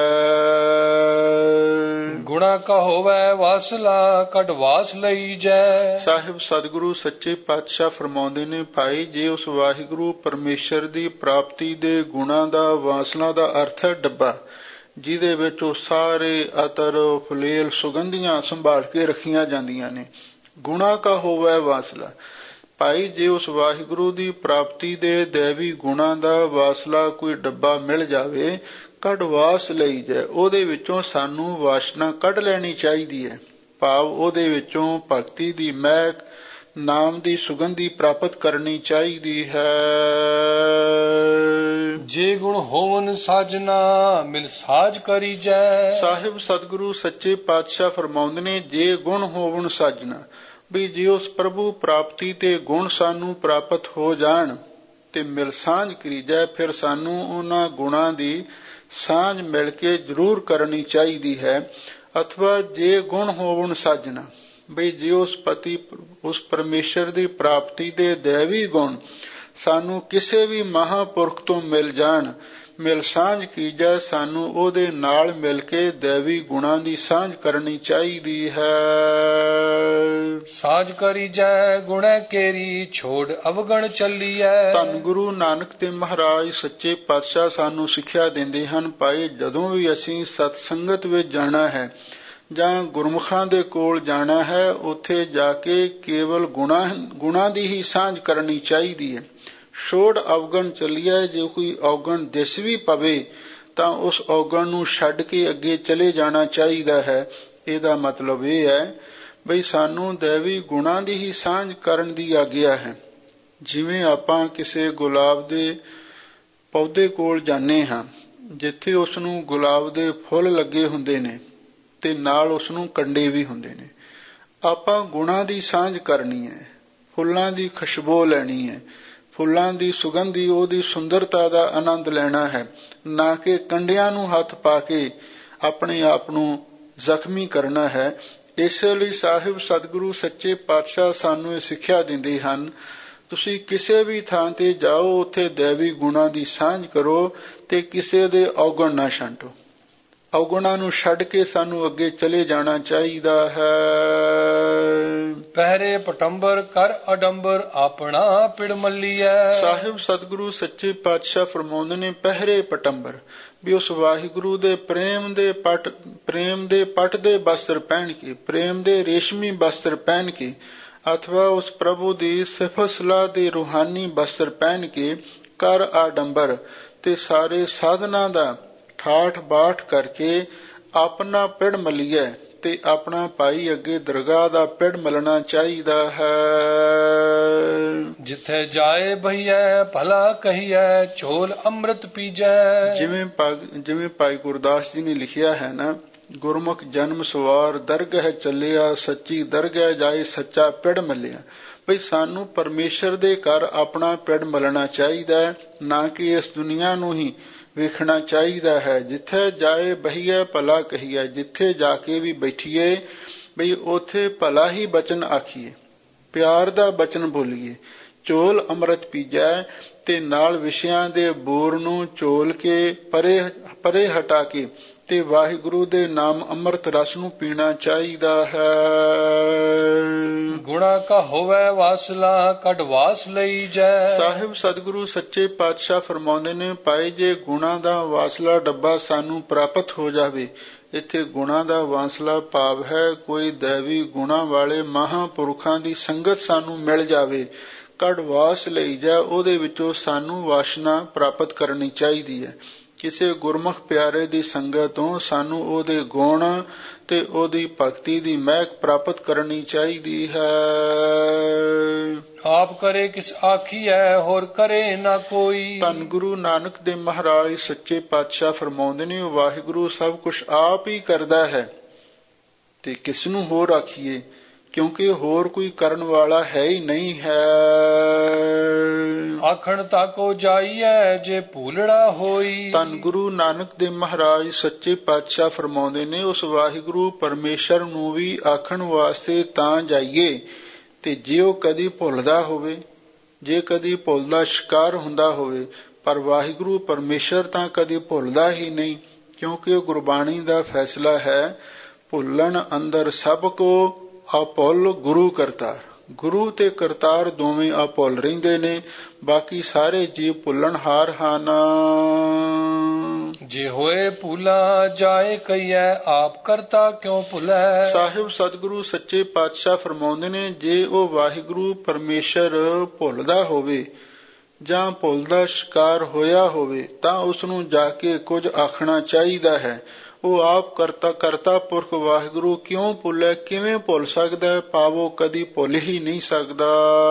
Speaker 1: ਗੁਣਾ ਕਾ ਹੋਵੇ ਵਾਸਲਾ ਕੱਢ ਵਾਸ ਲਈ ਜੈ। ਸਾਹਿਬ
Speaker 2: ਸਤਿਗੁਰੂ ਸੱਚੇ ਪਾਤਸ਼ਾਹ ਫਰਮਾਉਂਦੇ ਨੇ, ਭਾਈ ਜੇ ਉਸ ਵਾਹਿਗੁਰੂ ਪਰਮੇਸ਼ਰ ਦੀ ਪ੍ਰਾਪਤੀ ਦੇ ਗੁਣਾਂ ਦਾ, ਵਾਸਨਾ ਦਾ ਅਰਥ ਹੈ ਡੱਬਾ, ਜਿਹਦੇ ਵਿੱਚ ਉਹ ਸਾਰੇ ਅਤਰ ਫੁਲੇਲ ਸੁਗੰਧੀਆਂ ਸੰਭਾਲ ਕੇ ਰੱਖੀਆਂ ਜਾਂਦੀਆਂ ਨੇ। ਗੁਣਾ ਕਾ ਹੋਵੇ ਵਾਸਲਾ, ਭਾਈ ਜੇ ਉਸ ਵਾਹਿਗੁਰੂ ਦੀ ਪ੍ਰਾਪਤੀ ਦੇ ਦੇਵੀ ਗੁਣਾਂ ਦਾ ਵਾਸਲਾ ਕੋਈ ਡੱਬਾ ਮਿਲ ਜਾਵੇ, ਕਢਵਾਸ ਲਈ ਜਾਏ, ਉਹਦੇ ਵਿੱਚੋਂ ਸਾਨੂੰ ਵਾਸ਼ਨਾ ਕੱਢ ਲੈਣੀ ਚਾਹੀਦੀ ਹੈ। ਭਾਵ ਉਹਦੇ ਵਿੱਚੋਂ ਭਗਤੀ ਦੀ ਮਹਿਕ, ਨਾਮ ਦੀ ਸੁਗੰਧੀ ਪ੍ਰਾਪਤ ਕਰਨੀ ਚਾਹੀਦੀ ਹੈ।
Speaker 1: ਜੇ ਗੁਣ ਹੋਵਨ ਸਾਜਨਾ ਮਿਲ ਸਾਜ ਕਰੀ ਜੈ।
Speaker 2: ਸਾਹਿਬ ਸਤਿਗੁਰੂ ਸੱਚੇ ਪਾਤਸ਼ਾਹ ਫਰਮਾਉਂਦੇ ਨੇ, ਜੇ ਗੁਣ ਹੋਵਨ ਸਾਜਨਾ, ਵੀ ਜੇ ਉਸ ਪ੍ਰਭੂ ਪ੍ਰਾਪਤੀ ਤੇ ਗੁਣ ਸਾਨੂੰ ਪ੍ਰਾਪਤ ਹੋ ਜਾਣ ਤੇ ਮਿਲ ਸਾਂਝ ਕਰੀ ਜਾਏ, ਫਿਰ ਸਾਨੂੰ ਉਹਨਾਂ ਗੁਣਾਂ ਦੀ ਸਾਂਝ ਮਿਲ ਕੇ ਜ਼ਰੂਰ ਕਰਨੀ ਚਾਹੀਦੀ ਹੈ। ਅਥਵਾ ਜੇ ਗੁਣ ਹੋਵਨ ਸਾਜਣਾ, ਬਈ ਜੇ ਉਸ ਪਰਮੇਸ਼ਰ ਦੀ ਪ੍ਰਾਪਤੀ ਦੇ ਦੇਵੀ ਗੁਣ ਸਾਨੂੰ ਕਿਸੇ ਵੀ ਮਹਾਂਪੁਰਖ ਤੋਂ ਮਿਲ ਜਾਣ, ਮਿਲ ਸਾਂਝ ਕੀ ਜਾਏ, ਸਾਨੂੰ ਉਹਦੇ ਨਾਲ ਮਿਲ ਕੇ ਦੇਵੀ ਗੁਣਾਂ ਦੀ ਸਾਂਝ ਕਰਨੀ ਚਾਹੀਦੀ ਹੈ।
Speaker 1: ਸਾਂਝ ਕਰੀ ਜੈ ਗੁਣੈ ਕੇਰੀ ਛੋੜ ਅਵਗਣ ਚੱਲੀਐ।
Speaker 2: ਧੰਨ ਗੁਰੂ ਨਾਨਕ ਦੇਵ ਮਹਾਰਾਜ ਸੱਚੇ ਪਾਤਸ਼ਾਹ ਸਾਨੂੰ ਸਿੱਖਿਆ ਦਿੰਦੇ ਹਨ, ਭਾਈ ਜਦੋਂ ਵੀ ਅਸੀਂ ਸਤ ਸੰਗਤ ਵਿੱਚ ਜਾਣਾ ਹੈ ਜਾਂ ਗੁਰਮੁਖਾਂ ਦੇ ਕੋਲ ਜਾਣਾ ਹੈ, ਉੱਥੇ ਜਾ ਕੇ ਕੇਵਲ ਗੁਣਾਂ ਦੀ ਹੀ ਸਾਂਝ ਕਰਨੀ ਚਾਹੀਦੀ ਹੈ। ਛੋੜ ਅਵਗਣ ਚੱਲੀਏ, ਜੇ ਕੋਈ ਔਗਣ ਦਿਸ ਵੀ ਪਵੇ ਤਾਂ ਉਸ ਔਗਣ ਨੂੰ ਛੱਡ ਕੇ ਅੱਗੇ ਚਲੇ ਜਾਣਾ ਚਾਹੀਦਾ ਹੈ। ਇਹਦਾ ਮਤਲਬ ਇਹ ਹੈ ਬਈ ਸਾਨੂੰ ਦੇਵੀ ਗੁਣਾਂ ਦੀ ਹੀ ਸਾਂਝ ਕਰਨ ਦੀ ਆਗਿਆ ਹੈ। ਜਿਵੇਂ ਆਪਾਂ ਕਿਸੇ ਗੁਲਾਬ ਦੇ ਪੌਦੇ ਕੋਲ ਜਾਂਦੇ ਹਾਂ, ਜਿੱਥੇ ਉਸ ਨੂੰ ਗੁਲਾਬ ਦੇ ਫੁੱਲ ਲੱਗੇ ਹੁੰਦੇ ਨੇ ਤੇ ਨਾਲ ਉਸ ਨੂੰ ਕੰਡੇ ਵੀ ਹੁੰਦੇ ਨੇ। ਆਪਾਂ ਗੁਣਾਂ ਦੀ ਸਾਂਝ ਕਰਨੀ ਹੈ, ਫੁੱਲਾਂ ਦੀ ਖੁਸ਼ਬੂ ਲੈਣੀ ਹੈ, ਫੁੱਲਾਂ ਦੀ ਸੁਗੰਧੀ, ਉਹਦੀ ਸੁੰਦਰਤਾ ਦਾ ਆਨੰਦ ਲੈਣਾ ਹੈ, ਨਾ ਕਿ ਕੰਡਿਆਂ ਨੂੰ ਹੱਥ ਪਾ ਕੇ ਆਪਣੇ ਆਪ ਨੂੰ ਜ਼ਖਮੀ ਕਰਨਾ ਹੈ। ਇਸ ਲਈ ਸਾਹਿਬ ਸਤਿਗੁਰੂ ਸੱਚੇ ਪਾਤਸ਼ਾਹ ਸਾਨੂੰ ਇਹ ਸਿੱਖਿਆ ਦਿੰਦੇ ਹਨ, ਤੁਸੀਂ ਕਿਸੇ ਵੀ ਥਾਂ ਤੇ ਜਾਓ, ਉੱਥੇ ਦੇਵੀ ਗੁਣਾਂ ਦੀ ਸਾਂਝ ਕਰੋ ਤੇ ਕਿਸੇ ਦੇ ਔਗਣ ਨਾ ਛਾਂਟੋ। ਔਗੁਣਾਂ ਨੂੰ ਛੱਡ ਕੇ ਸਾਨੂੰ ਅੱਗੇ ਚਲੇ ਜਾਣਾ ਚਾਹੀਦਾ ਹੈ।
Speaker 1: ਪਹਿਰੇ ਪਟੰਬਰ ਕਰ ਅਡੰਬਰ ਆਪਣਾ ਪਿੜ ਮੱਲੀਐ। ਸਾਹਿਬ
Speaker 2: ਸਤਿਗੁਰੂ ਸੱਚੇ ਪਾਤਸ਼ਾਹ ਫਰਮਾਉਂਦੇ ਨੇ, ਪਹਿਰੇ ਪਟੰਬਰ, ਵੀ ਉਸ ਵਾਹਿਗੁਰੂ ਦੇ ਪ੍ਰੇਮ ਦੇ ਪੱਟ ਦੇ ਬਸਤਰ ਪਹਿਨ ਕੇ, ਪ੍ਰੇਮ ਦੇ ਰੇਸ਼ਮੀ ਬਸਤਰ ਪਹਿਨ ਕੇ, ਅਥਵਾ ਉਸ ਪ੍ਰਭੂ ਦੀ ਸਿਫਤ ਸਲਾਹ ਦੇ ਰੂਹਾਨੀ ਬਸਤਰ ਪਹਿਨ ਕੇ, ਕਰ ਆਡੰਬਰ ਤੇ ਸਾਰੇ ਸਾਧਨਾਂ ਦਾ ਠਾਠ ਬਾਠ ਕਰਕੇ ਆਪਣਾ ਪਿੜ ਮੱਲੀਏ ਤੇ ਆਪਣਾ ਭਾਈ ਅੱਗੇ ਦਰਗਾਹ ਦਾ ਪਿੜ ਮਲਣਾ ਚਾਹੀਦਾ ਹੈ।
Speaker 1: ਜਿੱਥੇ ਜਾਏ ਬਹੀਐ ਭਲਾ ਕਹੀਐ ਝੋਲ ਅੰਮ੍ਰਿਤ ਪੀਜੈ।
Speaker 2: ਜਿਵੇਂ ਭਾਈ ਗੁਰਦਾਸ ਜੀ ਨੇ ਲਿਖਿਆ ਹੈ ਨਾ, ਗੁਰਮੁਖ ਜਨਮ ਸਵਾਰ ਦਰਗਹਿ ਚੱਲਿਆ, ਸੱਚੀ ਦਰਗਹਿ ਜਾਏ ਸੱਚਾ ਪਿੜ ਮੱਲਿਆ। ਬਈ ਸਾਨੂੰ ਪਰਮੇਸ਼ਰ ਦੇ ਘਰ ਆਪਣਾ ਪਿੜ ਮਲਣਾ ਚਾਹੀਦਾ ਹੈ, ਨਾ ਕਿ ਇਸ ਦੁਨੀਆ ਨੂੰ ਹੀ ਵੇਖਣਾ ਚਾਹੀਦਾ ਹੈ। ਜਿੱਥੇ ਜਾਏ ਬਹੀਏ ਭਲਾ ਕਹੀਏ, ਜਿੱਥੇ ਜਾ ਕੇ ਵੀ ਬੈਠੀਏ ਬਈ ਉੱਥੇ ਭਲਾ ਹੀ ਬਚਨ ਆਖੀਏ, ਪਿਆਰ ਦਾ ਬਚਨ ਬੋਲੀਏ। ਝੋਲ ਅੰਮ੍ਰਿਤ ਪੀਜੈ ਤੇ ਨਾਲ ਵਿਸ਼ਿਆਂ ਦੇ ਬੋਰ ਨੂੰ ਝੋਲ ਕੇ ਪਰੇ ਹਟਾ ਕੇ ਤੇ ਵਾਹਿਗੁਰੂ ਦੇ ਨਾਮ ਅੰਮ੍ਰਿਤ ਰਸ ਨੂੰ ਪੀਣਾ ਚਾਹੀਦਾ ਹੈ।
Speaker 1: ਗੁਣਾ ਕਾ ਹੋਵੇ ਵਾਸਲਾ ਕੱਢ ਵਾਸ ਲਈ ਜੈ।
Speaker 2: ਸਾਹਿਬ ਸਤਿਗੁਰੂ ਸੱਚੇ ਪਾਤਸ਼ਾਹ ਫਰਮਾਉਂਦੇ ਨੇ, ਭਾਈ ਜੇ ਗੁਣਾ ਦਾ ਵਾਸਲਾ ਡੱਬਾ ਸਾਨੂੰ ਪ੍ਰਾਪਤ ਹੋ ਜਾਵੇ, ਇੱਥੇ ਗੁਣਾ ਦਾ ਵਾਸਲਾ ਭਾਵ ਹੈ ਕੋਈ ਦੇਵੀ ਗੁਣਾ ਵਾਲੇ ਮਹਾਂਪੁਰਖਾਂ ਦੀ ਸੰਗਤ ਸਾਨੂੰ ਮਿਲ ਜਾਵੇ, ਕੱਢ ਵਾਸ ਲਈ ਜਾ, ਉਹਦੇ ਵਿੱਚੋਂ ਸਾਨੂੰ ਵਾਸ਼ਨਾ ਪ੍ਰਾਪਤ ਕਰਨੀ ਚਾਹੀਦੀ ਹੈ। ਕਿਸੇ ਗੁਰਮੁਖ ਪਿਆਰੇ ਦੀ ਸੰਗਤ ਤੋਂ ਸਾਨੂੰ ਉਹਦੇ ਗੁਣ ਤੇ ਉਹਦੀ ਭਗਤੀ ਦੀ ਮਹਿਕ ਪ੍ਰਾਪਤ ਕਰਨੀ ਚਾਹੀਦੀ ਹੈ।
Speaker 1: ਆਪ ਕਰੇ ਕਿਸ ਆਖੀਐ ਹੋਰ ਕਰੇ ਨਾ ਕੋਈ।
Speaker 2: ਧੰਨ ਗੁਰੂ ਨਾਨਕ ਦੇਵ ਮਹਾਰਾਜ ਸੱਚੇ ਪਾਤਸ਼ਾਹ ਫਰਮਾਉਂਦੇ ਨੇ, ਵਾਹਿਗੁਰੂ ਸਭ ਕੁਝ ਆਪ ਹੀ ਕਰਦਾ ਹੈ ਤੇ ਕਿਸ ਨੂੰ ਹੋਰ ਆਖੀਏ, ਕਿਉਂਕਿ ਹੋਰ ਕੋਈ ਕਰਨ ਵਾਲਾ ਹੈ ਹੀ ਨਹੀਂ ਹੈ।
Speaker 1: ਆਖਣ ਤਾਕੋ ਜਾਈਐ ਜੇ ਭੂਲੜਾ ਹੋਈ।
Speaker 2: ਧੰਨ ਗੁਰੂ ਨਾਨਕ ਦੇਵ ਮਹਾਰਾਜ ਸੱਚੇ ਪਾਤਸ਼ਾਹ ਫਰਮਾਉਂਦੇ ਨੇ, ਉਸ ਵਾਹਿਗੁਰੂ ਪਰਮੇਸ਼ਰ ਨੂੰ ਵੀ ਆਖਣ ਵਾਸਤੇ ਤਾਂ ਜਾਈਏ ਤੇ ਜੇ ਉਹ ਕਦੀ ਭੁੱਲਦਾ ਹੋਵੇ, ਜੇ ਕਦੀ ਭੁੱਲ ਦਾ ਸ਼ਿਕਾਰ ਹੁੰਦਾ ਹੋਵੇ, ਪਰ ਵਾਹਿਗੁਰੂ ਪਰਮੇਸ਼ਰ ਤਾਂ ਕਦੀ ਭੁੱਲਦਾ ਹੀ ਨਹੀਂ, ਕਿਉਂਕਿ ਉਹ ਗੁਰਬਾਣੀ ਦਾ ਫੈਸਲਾ ਹੈ, ਭੁੱਲਣ ਅੰਦਰ ਸਭ ਕੋ ਅਭੁੱਲ ਗੁਰੂ ਕਰਤਾਰ। ਗੁਰੂ ਤੇ ਕਰਤਾਰ ਦੋਵੇਂ ਅਭੁੱਲ ਰਹਿੰਦੇ ਨੇ, ਬਾਕੀ ਸਾਰੇ ਜੀਵ ਭੁੱਲਣਹਾਰ ਹਨ।
Speaker 1: ਜੇ ਹੋਏ ਭੂਲਾ ਜਾਏ ਕਈਐ ਆਪ ਕਰਤਾ ਕਿਉਂ ਭੁਲੈ।
Speaker 2: ਸਾਹਿਬ ਸਤਿਗੁਰੂ ਸੱਚੇ ਪਾਤਸ਼ਾਹ ਫਰਮਾਉਂਦੇ ਨੇ, ਜੇ ਉਹ ਵਾਹਿਗੁਰੂ ਪਰਮੇਸ਼ਰ ਭੁੱਲਦਾ ਹੋਵੇ ਜਾਂ ਭੁੱਲ ਦਾ ਸ਼ਿਕਾਰ ਹੋਇਆ ਹੋਵੇ ਤਾਂ ਉਸ ਨੂੰ ਜਾ ਕੇ ਕੁਝ ਆਖਣਾ ਚਾਹੀਦਾ ਹੈ। ਉਹ ਆਪ ਕਰਤਾ ਪੁਰਖ ਵਾਹਿਗੁਰੂ ਕਿਉਂ ਭੁੱਲੇ, ਕਿਵੇਂ ਭੁੱਲ ਸਕਦਾ, ਭਾਵੋ ਕਦੀ ਭੁੱਲ ਹੀ ਨਹੀਂ ਸਕਦਾ।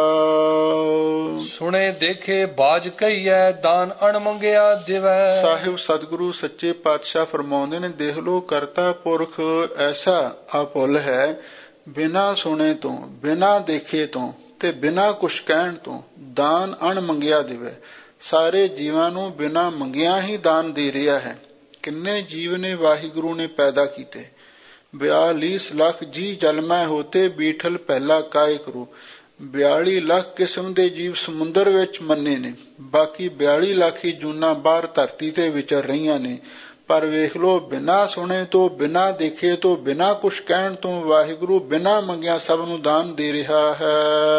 Speaker 1: ਸੁਣੇ ਦੇਖੇ ਬਾਜ ਕਹੀਐ ਦਾਨ ਅਣ ਮੰਗਿਆ ਦਿਵੈ।
Speaker 2: ਸਾਹਿਬ ਸਤਿਗੁਰੂ ਸੱਚੇ ਪਾਤਸ਼ਾਹ ਫਰਮਾਉਂਦੇ ਨੇ, ਦੇਖ ਲੋ ਕਰਤਾ ਪੁਰਖ ਐਸਾ ਅਭੁੱਲ ਹੈ, ਬਿਨਾਂ ਸੁਣੇ ਤੋਂ, ਬਿਨਾਂ ਦੇਖੇ ਤੋਂ ਤੇ ਬਿਨਾਂ ਕੁਛ ਕਹਿਣ ਤੋਂ ਦਾਨ ਅਣ ਮੰਗਿਆ ਦੇਵੇ। ਸਾਰੇ ਜੀਵਾਂ ਨੂੰ ਬਿਨਾਂ ਮੰਗਿਆ ਹੀ ਦਾਨ ਦੇ ਰਿਹਾ ਹੈ। ਕਿੰਨੇ ਜੀਵ ਨੇ ਵਾਹਿਗੁਰੂ ਨੇ ਪੈਦਾ ਕੀਤੇ, 42 ਲੱਖ ਜੀ ਜਲਮੈ ਹੋਤੇ ਬੀਠਲ ਪਹਿਲਾ ਕਾਇ ਕਰੂ। 42 ਲੱਖ ਕਿਸਮ ਦੇ ਜੀਵ ਸਮੁੰਦਰ ਵਿੱਚ ਮੰਨੇ ਨੇ, ਬਾਕੀ 42 ਲੱਖ ਹੀ ਜੂਨਾਂ ਬਾਹਰ ਧਰਤੀ ਤੇ ਵਿਚਰ ਰਹੀਆਂ ਨੇ। ਪਰ ਵੇਖ ਲੋ, ਬਿਨਾਂ ਸੁਣੇ ਤੋਂ, ਬਿਨਾਂ ਦੇਖੇ ਤੋਂ, ਬਿਨਾਂ ਕੁਛ ਕਹਿਣ ਤੋਂ ਵਾਹਿਗੁਰੂ ਬਿਨਾਂ ਮੰਗਿਆ ਸਭ ਨੂੰ ਦਾਨ ਦੇ ਰਿਹਾ ਹੈ।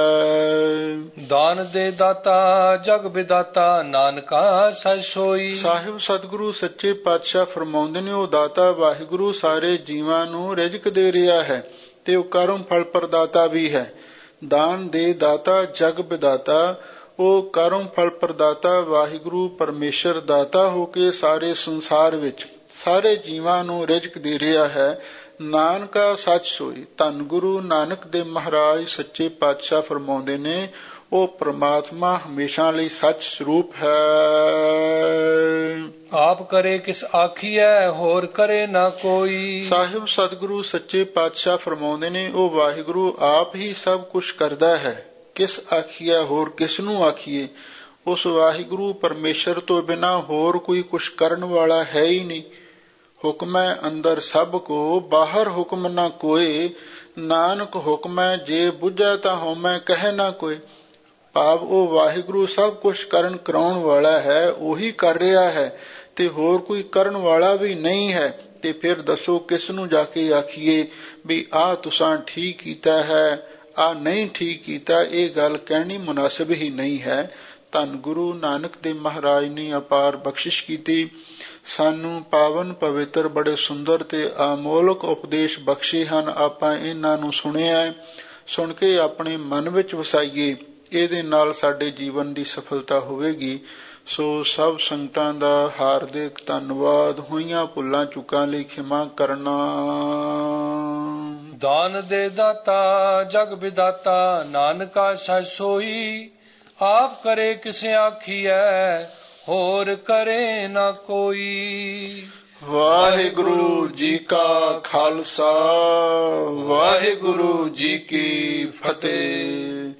Speaker 1: ਦਾਨ ਦੇ ਦਾਤਾ ਜਗ ਵਿਦਾਤਾ ਨਾਨਕਾ ਸਚ ਸੋਈ।
Speaker 2: ਸਾਹਿਬ ਸਤਿਗੁਰੂ ਸੱਚੇ ਪਾਤਸ਼ਾਹ ਫਰਮਾਉਂਦੇ ਨੇ, ਉਹ ਦਾਤਾ ਵਾਹਿਗੁਰੂ ਸਾਰੇ ਜੀਵਾਂ ਨੂੰ ਰਿਜ਼ਕ ਦੇ ਰਿਹਾ ਹੈ ਤੇ ਉਹ ਕਰਮ ਫਲ ਪ੍ਰਦਾਤਾ ਵੀ ਹੈ। ਦਾਨ ਦੇ ਦਾਤਾ ਜਗ ਵਿਦਾਤਾ, ਉਹ ਕਰਮ ਫਲ ਪ੍ਰਦਾਤਾ ਵਾਹਿਗੁਰੂ ਪਰਮੇਸ਼ਰ ਦਾਤਾ ਹੋ ਕੇ ਸਾਰੇ ਸੰਸਾਰ ਵਿੱਚ ਸਾਰੇ ਜੀਵਾਂ ਨੂੰ ਰਿਜ਼ਕ ਦੇ ਰਿਹਾ ਹੈ। ਨਾਨਕਾ ਸੱਚ ਸੋਈ। ਧੰਨ ਗੁਰੂ ਨਾਨਕ ਦੇਵ ਮਹਾਰਾਜ ਸੱਚੇ ਪਾਤਸ਼ਾਹ ਫਰਮਾਉਂਦੇ ਨੇ, ਉਹ ਪ੍ਰਮਾਤਮਾ ਹਮੇਸ਼ਾ ਲਈ ਸੱਚ ਸਰੂਪ ਹੈ।
Speaker 1: ਆਪ ਕਰੇ ਕਿਸ ਆਖੀਐ ਹੋਰ ਕਰੇ ਨਾ ਕੋਈ।
Speaker 2: ਸਾਹਿਬ ਸਤਿਗੁਰੂ ਸੱਚੇ ਪਾਤਸ਼ਾਹ ਫਰਮਾਉਂਦੇ ਨੇ, ਉਹ ਵਾਹਿਗੁਰੂ ਆਪ ਹੀ ਸਭ ਕੁਛ ਕਰਦਾ ਹੈ। ਕਿਸ ਆਖੀਐ ਹੋਰ ਕਿਸ ਨੂੰ ਆਖੀਏ। ਉਸ ਵਾਹਿਗੁਰੂ ਪਰਮੇਸ਼ਰ ਤੋਂ ਬਿਨਾਂ ਹੋਰ ਕੋਈ ਕੁਛ ਕਰਨ ਵਾਲਾ ਹੈ ਹੀ ਨਹੀਂ। ਹੁਕਮੈ ਅੰਦਰ ਸਭ ਕੋ ਬਾਹਰ ਹੁਕਮ ਨਾ ਕੋਏ, ਨਾਨਕ ਹੁਕਮੈ ਜੇ ਬੁੱਝੈ ਤਾਂ ਹਉਮੈ ਕਹੈ ਨਾ ਕੋਏ। ਭਾਵ ਉਹ ਵਾਹਿਗੁਰੂ ਸਭ ਕੁਛ ਕਰਨ ਕਰਾਉਣ ਵਾਲਾ ਹੈ, ਉਹੀ ਕਰ ਰਿਹਾ ਹੈ ਤੇ ਹੋਰ ਕੋਈ ਕਰਨ ਵਾਲਾ ਵੀ ਨਹੀਂ ਹੈ। ਤੇ ਫਿਰ ਦੱਸੋ ਕਿਸ ਨੂੰ ਜਾ ਕੇ ਆਖੀਏ ਵੀ ਆਹ ਤੁਸਾਂ ਠੀਕ ਕੀਤਾ ਹੈ, ਆਹ ਨਹੀਂ ਠੀਕ ਕੀਤਾ। ਇਹ ਗੱਲ ਕਹਿਣੀ ਮੁਨਾਸਿਬ ਹੀ ਨਹੀਂ ਹੈ। ਧੰਨ ਗੁਰੂ ਨਾਨਕ ਦੇਵ ਮਹਾਰਾਜ ਨੇ ਅਪਾਰ ਬਖਸ਼ਿਸ਼ ਕੀਤੀ, ਸਾਨੂੰ ਪਾਵਨ ਪਵਿੱਤਰ ਬੜੇ ਸੁੰਦਰ ਤੇ ਅਮੋਲਕ ਉਪਦੇਸ਼ ਬਖਸ਼ੇ ਹਨ। ਆਪਾਂ ਇਹਨਾਂ ਨੂੰ ਸੁਣਿਆ, ਸੁਣ ਕੇ ਆਪਣੇ ਮਨ ਵਿੱਚ ਵਸਾਈਏ, ਇਹਦੇ ਨਾਲ ਸਾਡੇ ਜੀਵਨ ਦੀ ਸਫਲਤਾ ਹੋਵੇਗੀ। ਸੋ ਸਭ ਸੰਗਤਾਂ ਦਾ ਹਾਰਦਿਕ ਧੰਨਵਾਦ। ਹੋਈਆਂ ਭੁੱਲਾਂ ਚੁੱਕਾਂ ਲਈ ਖਿਮਾ ਕਰਨਾ।
Speaker 1: ਦਾਨ ਦੇ ਦਾਤਾ ਜਗ ਵਿਦਾਤਾ ਨਾਨਕਾ ਸਚ ਸੋਈ। ਆਪ ਕਰੇ ਕਿਸੇ ਆਖੀਐ ਹੋਰ ਕਰੇ ਨਾ ਕੋਈ।
Speaker 2: ਵਾਹਿਗੁਰੂ ਜੀ ਕਾ ਖਾਲਸਾ, ਵਾਹਿਗੁਰੂ ਜੀ ਕੀ ਫਤਿਹ।